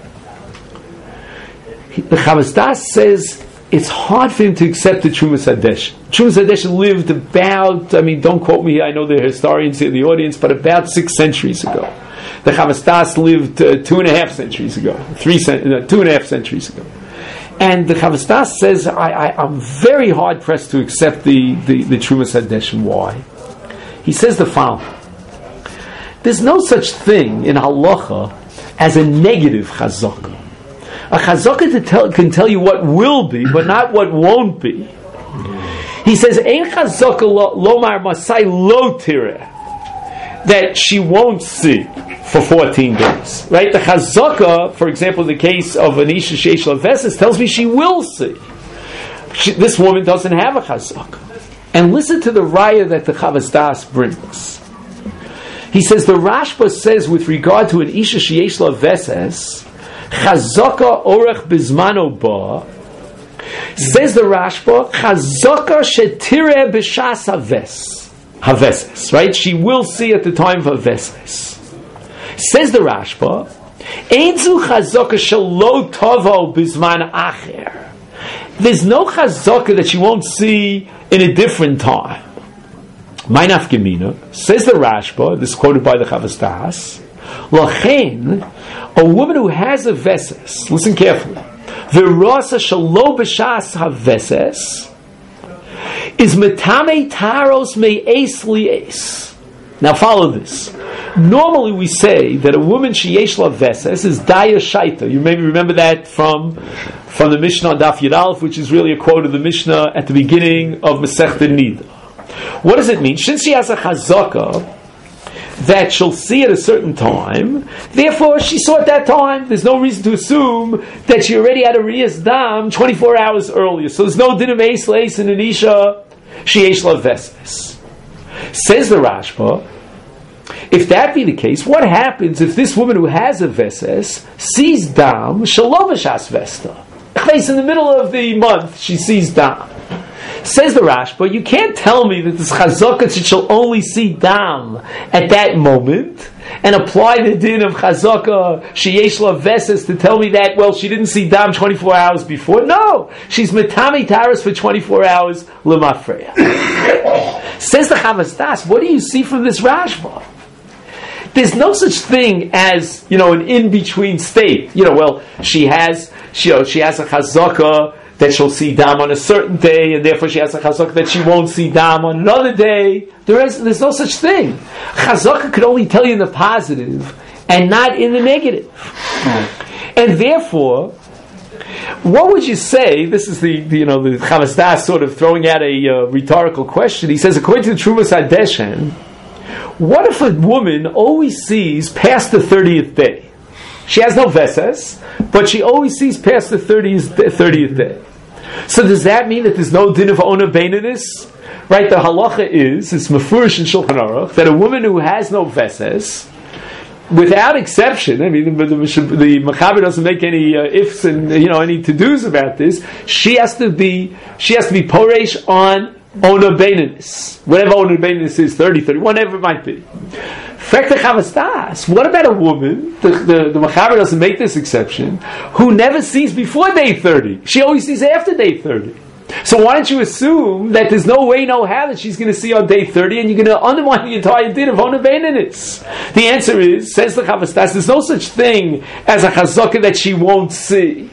The Chavas Das says it's hard for him to accept the Trumas Hadeshin. Trumas Hadeshin lived about, don't quote me, I know there are historians in the audience, but about 6 centuries ago. The Chavas Das lived 2.5 centuries ago, 2.5 centuries ago. And the Chavas Das says, I'm very hard pressed to accept the Trumas Hadeshin. Why? He says the following. There's no such thing in halacha as a negative chazaka. A chazaka can tell you what will be, but not what won't be. He says, Ein chazaka lomar masai lo tireh, that she won't see for 14 days. Right? The chazaka, for example, in the case of an Isha Sheish Lo Veses, tells me she will see. This woman doesn't have a chazaka. And listen to the raya that the Chavas Das brings. He says, the Rashba says with regard to an Isha Sheish Lo Veses, chazaka orech bizmano ba, says the Rashba, chazaka shetireh b'shas haveses, right? She will see at the time of haveses. Says the Rashba, Einzu chazaka shelo tovo bizman acher. There's no chazaka that she won't see in a different time. Ma'inaf gemina, says the Rashba, this is quoted by the Chavas Das, Lachen, a woman who has a veses, listen carefully, Virasa shelo b'shas haveses, is metame taros me'es li'es. Now follow this. Normally we say that a woman sheyesh la veses is daya shaita. You maybe remember that from the Mishnah on Daf Yud Aleph, which is really a quote of the Mishnah at the beginning of Masechta Nida. What does it mean? Since she has a chazaka that she'll see at a certain time, therefore she saw at that time, there's no reason to assume that she already had a Riyas Dam 24 hours earlier. So there's no din of Eis Leis in Anisha sheyesh la veses. Says the Rashba, if that be the case, what happens if this woman who has a veses sees dam shalom b'shas vesta? In the middle of the month, she sees dam. Says the Rashba, you can't tell me that this chazaka that she'll only see dam at that moment and apply the din of chazaka sheyesh la veses to tell me that, well, she didn't see dam 24 hours before. No, she's metami taras for 24 hours lemafreya. Says the Chavas Das, what do you see from this Rashba? There's no such thing as, an in-between state. She has a chazaka that she'll see dam on a certain day, and therefore she has a chazaka that she won't see dam on another day. There's no such thing. Chazaka could only tell you in the positive and not in the negative. And therefore, what would you say? This is the Chavas Das sort of throwing out a rhetorical question. He says, according to the Trumas Hadeshin, what if a woman always sees past the 30th day? She has no veses, but she always sees past the 30th day. So does that mean that there's no din of ona beininus right? The halacha is, it's mefurish in Shulchan Aruch, that a woman who has no veses, without exception, I mean, the Mechaber doesn't make any ifs and any to-dos about this. She has to be poresh on Ona Beinis, whatever Ona Beinis is, 30, whatever it might be. What about a woman, the Mechaber doesn't make this exception, who never sees before day 30? She always sees after day 30. So why don't you assume that there's no way, no how that she's going to see on day 30 and you're going to undermine the entire din of Ona Beinis? The answer is, says the Chavastas, there's no such thing as a chazaka that she won't see.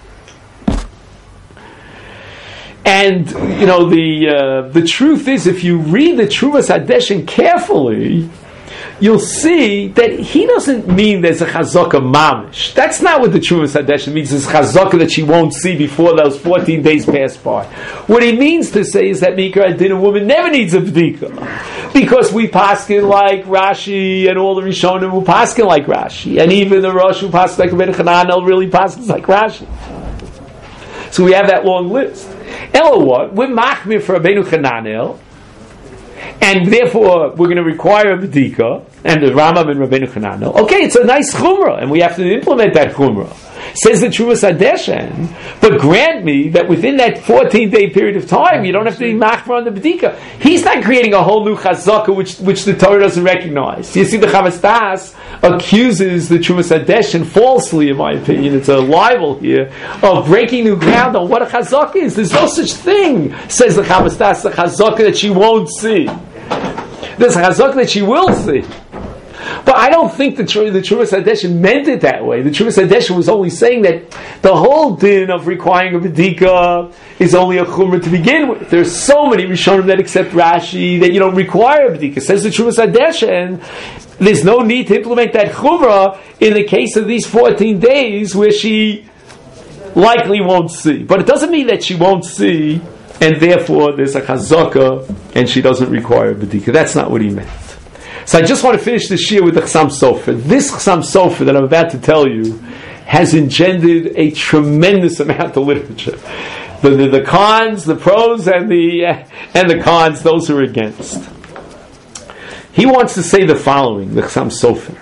And, the truth is, if you read the Truvas Hadeshin carefully, you'll see that he doesn't mean there's a chazaka mamish. That's not what the Truvas Hadeshin means. There's chazaka that she won't see before those 14 days pass by. What he means to say is that Mikra Adin, a woman never needs a b'dika. Because we paskin like Rashi, and all the Rishonim who paskin like Rashi. And even the Rosh who paskin like Rabbeinu Chananel really paskins like Rashi. So we have that long list. Elo what? We're machmir for Rabbeinu Chananel, and therefore we're going to require a b'dika, and the Rambam and Rabbeinu Chananel. Okay, it's a nice chumrah, and we have to implement that chumrah. Says the Truvas Hadeshin, but grant me that within that 14-day period of time, you don't have to be machmir on the b'dika. He's not creating a whole new chazaka which the Torah doesn't recognize. You see, the Chavastas accuses the Truvas Hadeshin falsely, in my opinion, it's a libel here, of breaking new ground on what a chazaka is. There's no such thing, says the Chavastas, the chazaka that she won't see. There's a chazaka that she will see. But I don't think the Truvas Hadeshin meant it that way. The Truvas Hadeshin was only saying that the whole din of requiring a b'dika is only a chumrah to begin with. There's so many Rishonim that accept Rashi that you don't require a b'dika. Says the Truvas Hadeshin, there's no need to implement that chumrah in the case of these 14 days where she likely won't see. But it doesn't mean that she won't see, and therefore there's a chazaka and she doesn't require a b'dika. That's not what he meant. So I just want to finish this year with the Chassam Sofer. This Chassam Sofer that I'm about to tell you has engendered a tremendous amount of literature. The cons, the pros, and the cons, those who are against. He wants to say the following, the Chassam Sofer.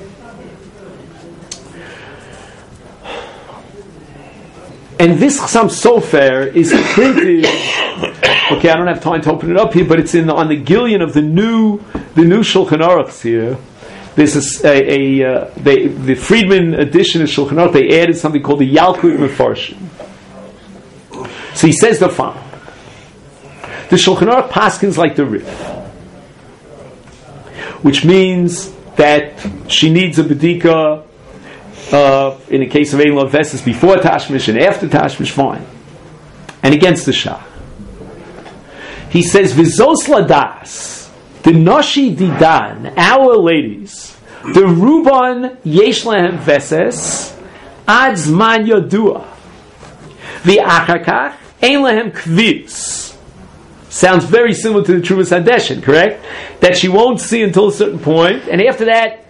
And this Chassam Sofer is printed. Okay, I don't have time to open it up here, but it's on the Gillion of the new Shulchan Aruchs here. There's the Friedman edition of Shulchan Aruch. They added something called the Yalkut Mefarshim. So he says the following: the Shulchan Aruch paskins like the Rif, which means that she needs a b'dika. In the case of Ein Lo Veses before Tashmish and after Tashmish, fine. And against the Shah. He says, Vizos Ladas, the Noshi Didan, our ladies, the Ruban Yesh Lehem Veses, Ad Zman Yodua, the Achakach, Ein Lehem Kvis. Sounds very similar to the Truvas Hadeshin, correct? That she won't see until a certain point, and after that,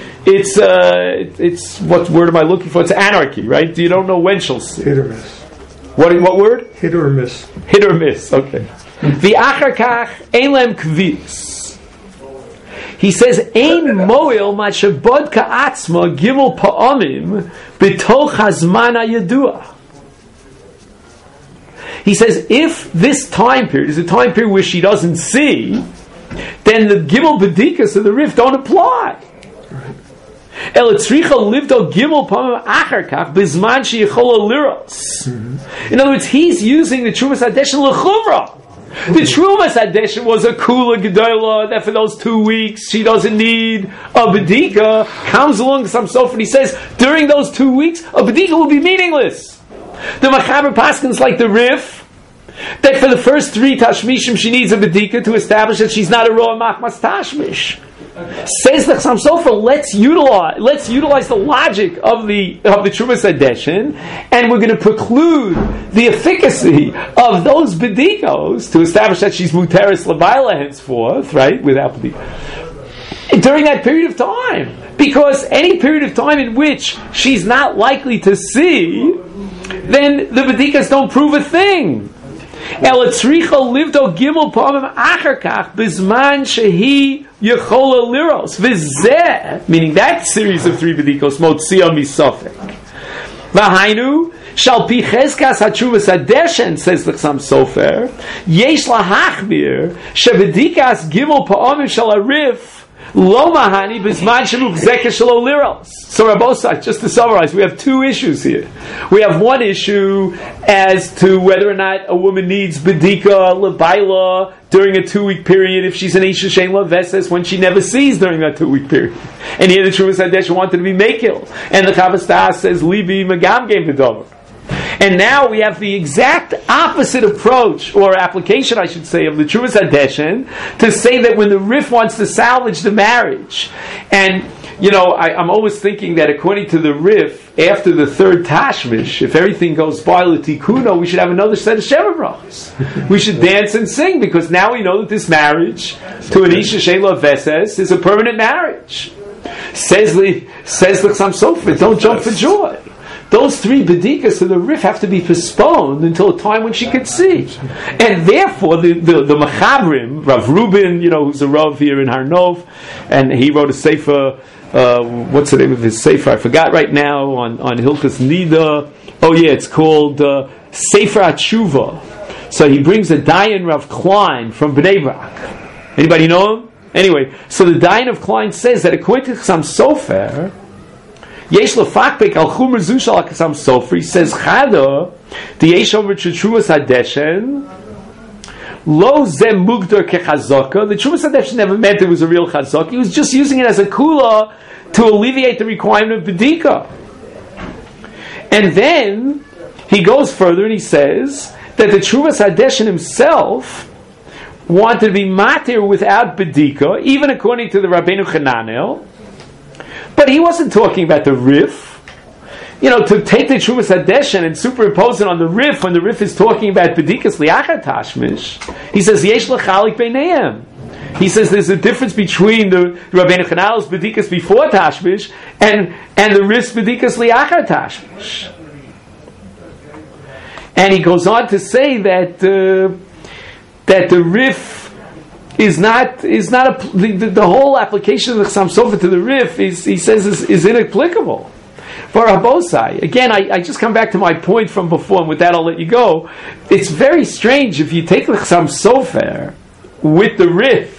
it's what word am I looking for? It's anarchy, right? You don't know when she'll see. Hit or miss. What word? Hit or miss. Hit or miss. Okay. The acharkach ein lem kvis. He says ein moil ma shebod ka'atzma gimel pa'amim b'toch hazman hayadua. He says if this time period is a time period where she doesn't see, then the gimel b'dikas of the Rif don't apply. In other words, he's using the Truvas Hadeshin l'chumra. The Truvas Hadeshin was a kula gedola that for those 2 weeks she doesn't need a b'dika. Comes along some sofa and he says during those 2 weeks a b'dika will be meaningless. The Machaber paskins like the Rif that for the first 3 tashmishim she needs a b'dika to establish that she's not a raw machmas tashmish. Says the Chassam Sofer, let's utilize the logic of the Truvas Hadeshin, and we're going to preclude the efficacy of those bedikos to establish that she's muteris l'bayla henceforth, right, without bedika, during that period of time. Because any period of time in which she's not likely to see, then the bedikas don't prove a thing. El tzricha livdo gimel pamim achar kach bizman shehi yechola liros v'zeh, meaning that series of 3 bedikos motzia misofek. V'hainu shal pi cheskas hatshuvas hadeshen, says the Chassam Sofer, yesh lahachmir shebedikas gimel pamim shal arif lo mahani bizman shemukzekes shelo liros. So Rabosai, just to summarize, we have 2 issues here. We have one issue as to whether or not a woman needs bedika lebaila during a 2-week period if she's an isha shein la veses when she never sees during that 2-week period. And here the Truvas Hadesh wanted to be mekil, and the Chavas Da'as says libi magam gave the dover. And now we have the exact opposite approach, or application, I should say, of the Truvas Hadeshen, to say that when the Rif wants to salvage the marriage, and I'm always thinking that according to the Rif, after the 3rd Tashmish, if everything goes by l'tikuno, we should have another set of Sheva Brachos. We should dance and sing, because now we know that this marriage to an Isha Sheila Veses is a permanent marriage. Says the Chassam Sofer, don't jump for joy. Those 3 bedikas of the Rif have to be postponed until a time when she could see. And therefore, the Machabrim, Rav Rubin, who's a Rav here in Har Nov, and he wrote a Sefer, what's the name of his Sefer? I forgot right now, on Hilchas Nida. Oh yeah, it's called Sefer HaTshuva. So he brings a Dayan Rav Klein from Bnei Brak. Anybody know him? Anyway, so the Dayan of Klein says that according to Chassam Sofer, Yesh lefakbek al chumer zushal Chassam Sofer, he says Chada the Yesh over Truvas Hadeshen lo zem mugdar kechazaka. The Truvas Hadeshen never meant it was a real chazaka. He was just using it as a kula to alleviate the requirement of bedika. And then he goes further and he says that the Truvas Hadeshen himself wanted to be matir without bedika, even according to the Rabbeinu Chananel. But he wasn't talking about the Rif. To take the Truvas Hadeshen and superimpose it on the Rif when the Rif is talking about Bedikas Liachar Tashmish, he says, Yesh l'chalik beineim. He says there's a difference between the Rabbeinu Chananel's Bedikas before Tashmish and the Rif's Bedikas Liachar Tashmish. And he goes on to say that the Rif is not the whole application of the Chassam Sofer to the Rif he says is inapplicable. For Rabosai, again, I just come back to my point from before, and with that I'll let you go. It's very strange if you take the Chassam Sofer with the Rif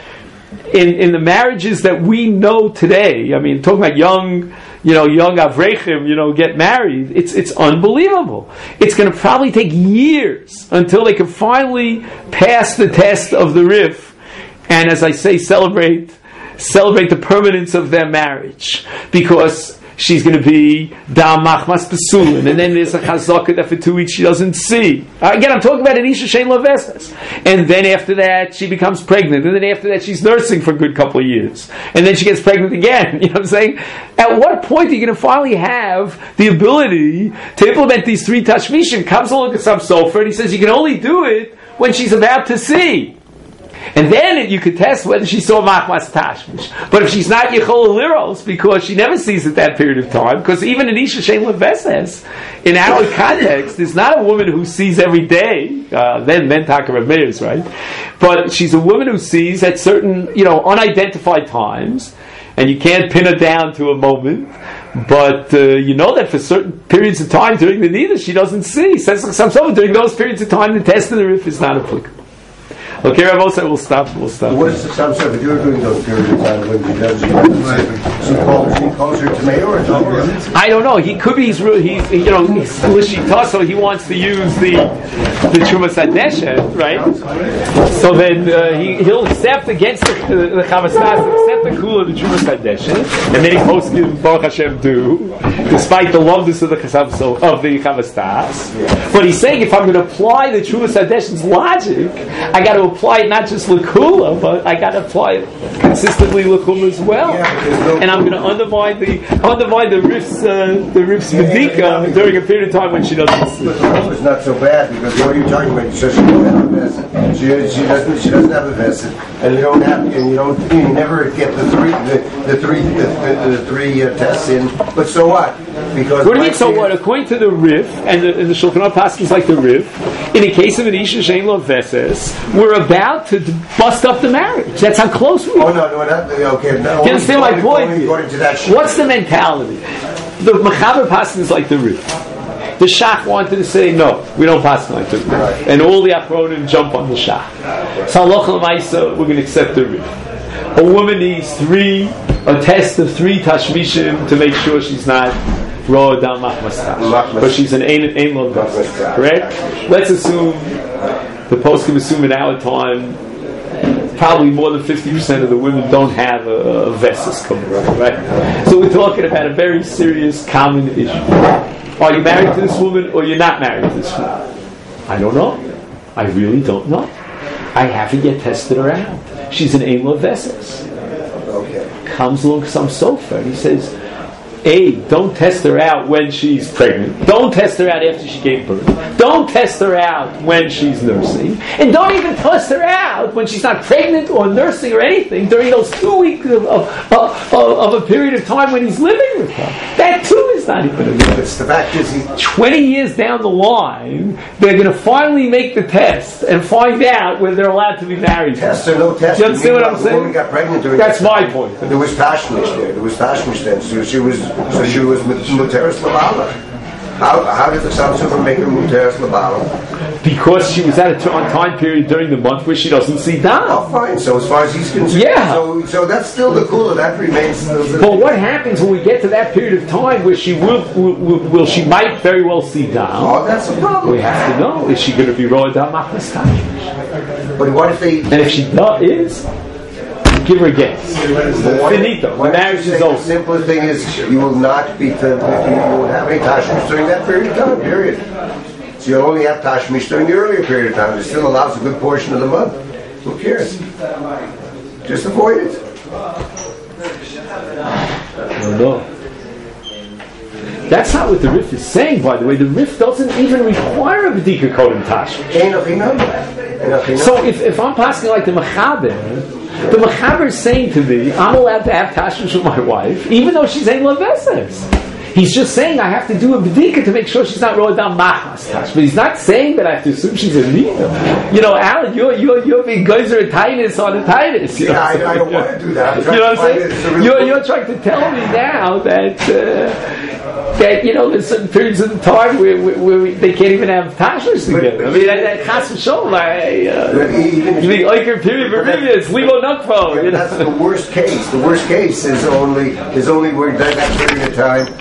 in the marriages that we know today. I mean, talking about young Avrechim, get married. It's unbelievable. It's going to probably take years until they can finally pass the test of the Rif, and as I say, celebrate the permanence of their marriage, because she's going to be da machmas besulin, and then there's a chazaka that for 2 weeks she doesn't see. Again, I'm talking about an isha shein lo vestes, and then after that she becomes pregnant, and then after that she's nursing for a good couple of years, and then she gets pregnant again. You know what I'm saying? At what point are you going to finally have the ability to implement these 3 tashmishim? Comes along to some Sofer, and he says you can only do it when she's about to see. And then you could test whether she saw machmas tashmish. But if she's not yichol liros, because she never sees at that period of time, because even in isha shein leveses, in our context, there's not a woman who sees every day. Then Takar of Meir's, right? But she's a woman who sees at certain, unidentified times, and you can't pin her down to a moment. But you know that for certain periods of time during the nida, she doesn't see. Says some during those periods of time, the test of the Rif is not applicable. Okay, Rav Osai, we'll stop. What is the Chassam Sofer doing those periods of time when he does? She calls her to mayor or to? I don't know. He could be. He's lishita, so he wants to use the Trumas Hadeshen, right? So then he'll accept against the Chavas Da'as, accept the kula of the Trumas Hadeshen, and many poskim Baruch Hashem do, despite the loveness of the Chavas Da'as. But he's saying if I'm going to apply the Trumas Hadeshen's logic, I got to apply it not just l'kula, but I got to apply it consistently l'kula as well. And I'm going to undermine the Rif's medika during a period of time when she doesn't see. But it's not so bad, because what are you talking about? She doesn't have a vested, and you never get the three tests in. But so what? Because What do you mean? So what? According to the Rif and the Shulchan Aruch Paskins like the Rif, in the case of an Isha Shein Lo Veses, we're about to bust up the marriage. That's how close we are. Oh no, okay. No, You understand my point? According to that What's the mentality? The Mechaber Paskins like the Rif. The Shach wanted to say no, we don't pass like the Rif, and all the Achronim jump on the Shach. So Halacha L'Maisa, we're going to accept the Rif. A woman needs a test of 3 tashmishim to make sure she's not raw down machmas, but she's an ein lo veses, correct? Let's assume the post can assume in our time probably more than 50% of the women don't have a veses coming, right? So we're talking about a very serious common issue. Are you married to this woman or you're not married to this woman? I don't know. I really don't know. I haven't yet tested her out. She's an ein lo veses. Okay. Comes along some sofa and he says, don't test her out when she's pregnant. Don't test her out after she gave birth. Don't test her out when she's nursing. And don't even test her out when she's not pregnant or nursing or anything during those 2 weeks of a period of time when he's living with her. That too is not even a It's the fact is 20 years down the line, they're going to finally make the test and find out whether they're allowed to be married. test or no test. You understand what I'm The saying? woman got pregnant during That's that my time. point. There was tashmish there. There was tashmish then. So she was muteris labala. How did the Samsung make her muteris labala? Because she was at a time period during the month where she doesn't see Oh, down. fine. So as far as he's concerned, Yeah. So that's still the kula. That remains. But what happens when we get to that period of time where she she might very well see down? Oh, that's a problem. We have to know, is she going to be rolled down machmas tashmish? But what if they? And if she is, give her a guess. Finito. The marriage is The over. simplest thing is you will not be. You won't have any tashmish during that period of time. Period. So you'll only have tashmish during the earlier period of time. It still allows a good portion of the month. Who cares? Just avoid it. No. That's not what the Rif is saying, by the way. The Rif doesn't even require a B'dika Kodem Tashmish. So if I'm passing like the Mechaber is saying to me, I'm allowed to have Tashmish with my wife, even though she's ein lo veses. He's just saying I have to do a B'dika to make sure she's not rolled down machmas tash. But he's not saying that I have to assume she's a nida. You know, Alan, you're being geyser a tinus on a tinus. Yeah, I don't want to do that. You know what I'm saying? You're trying to tell me now that there's certain periods of the time where they can't even have tashmish together. I mean, that chas v'sholom. You think Iker period for it's libo nukvo. That's the worst case. The worst case is only where that period of time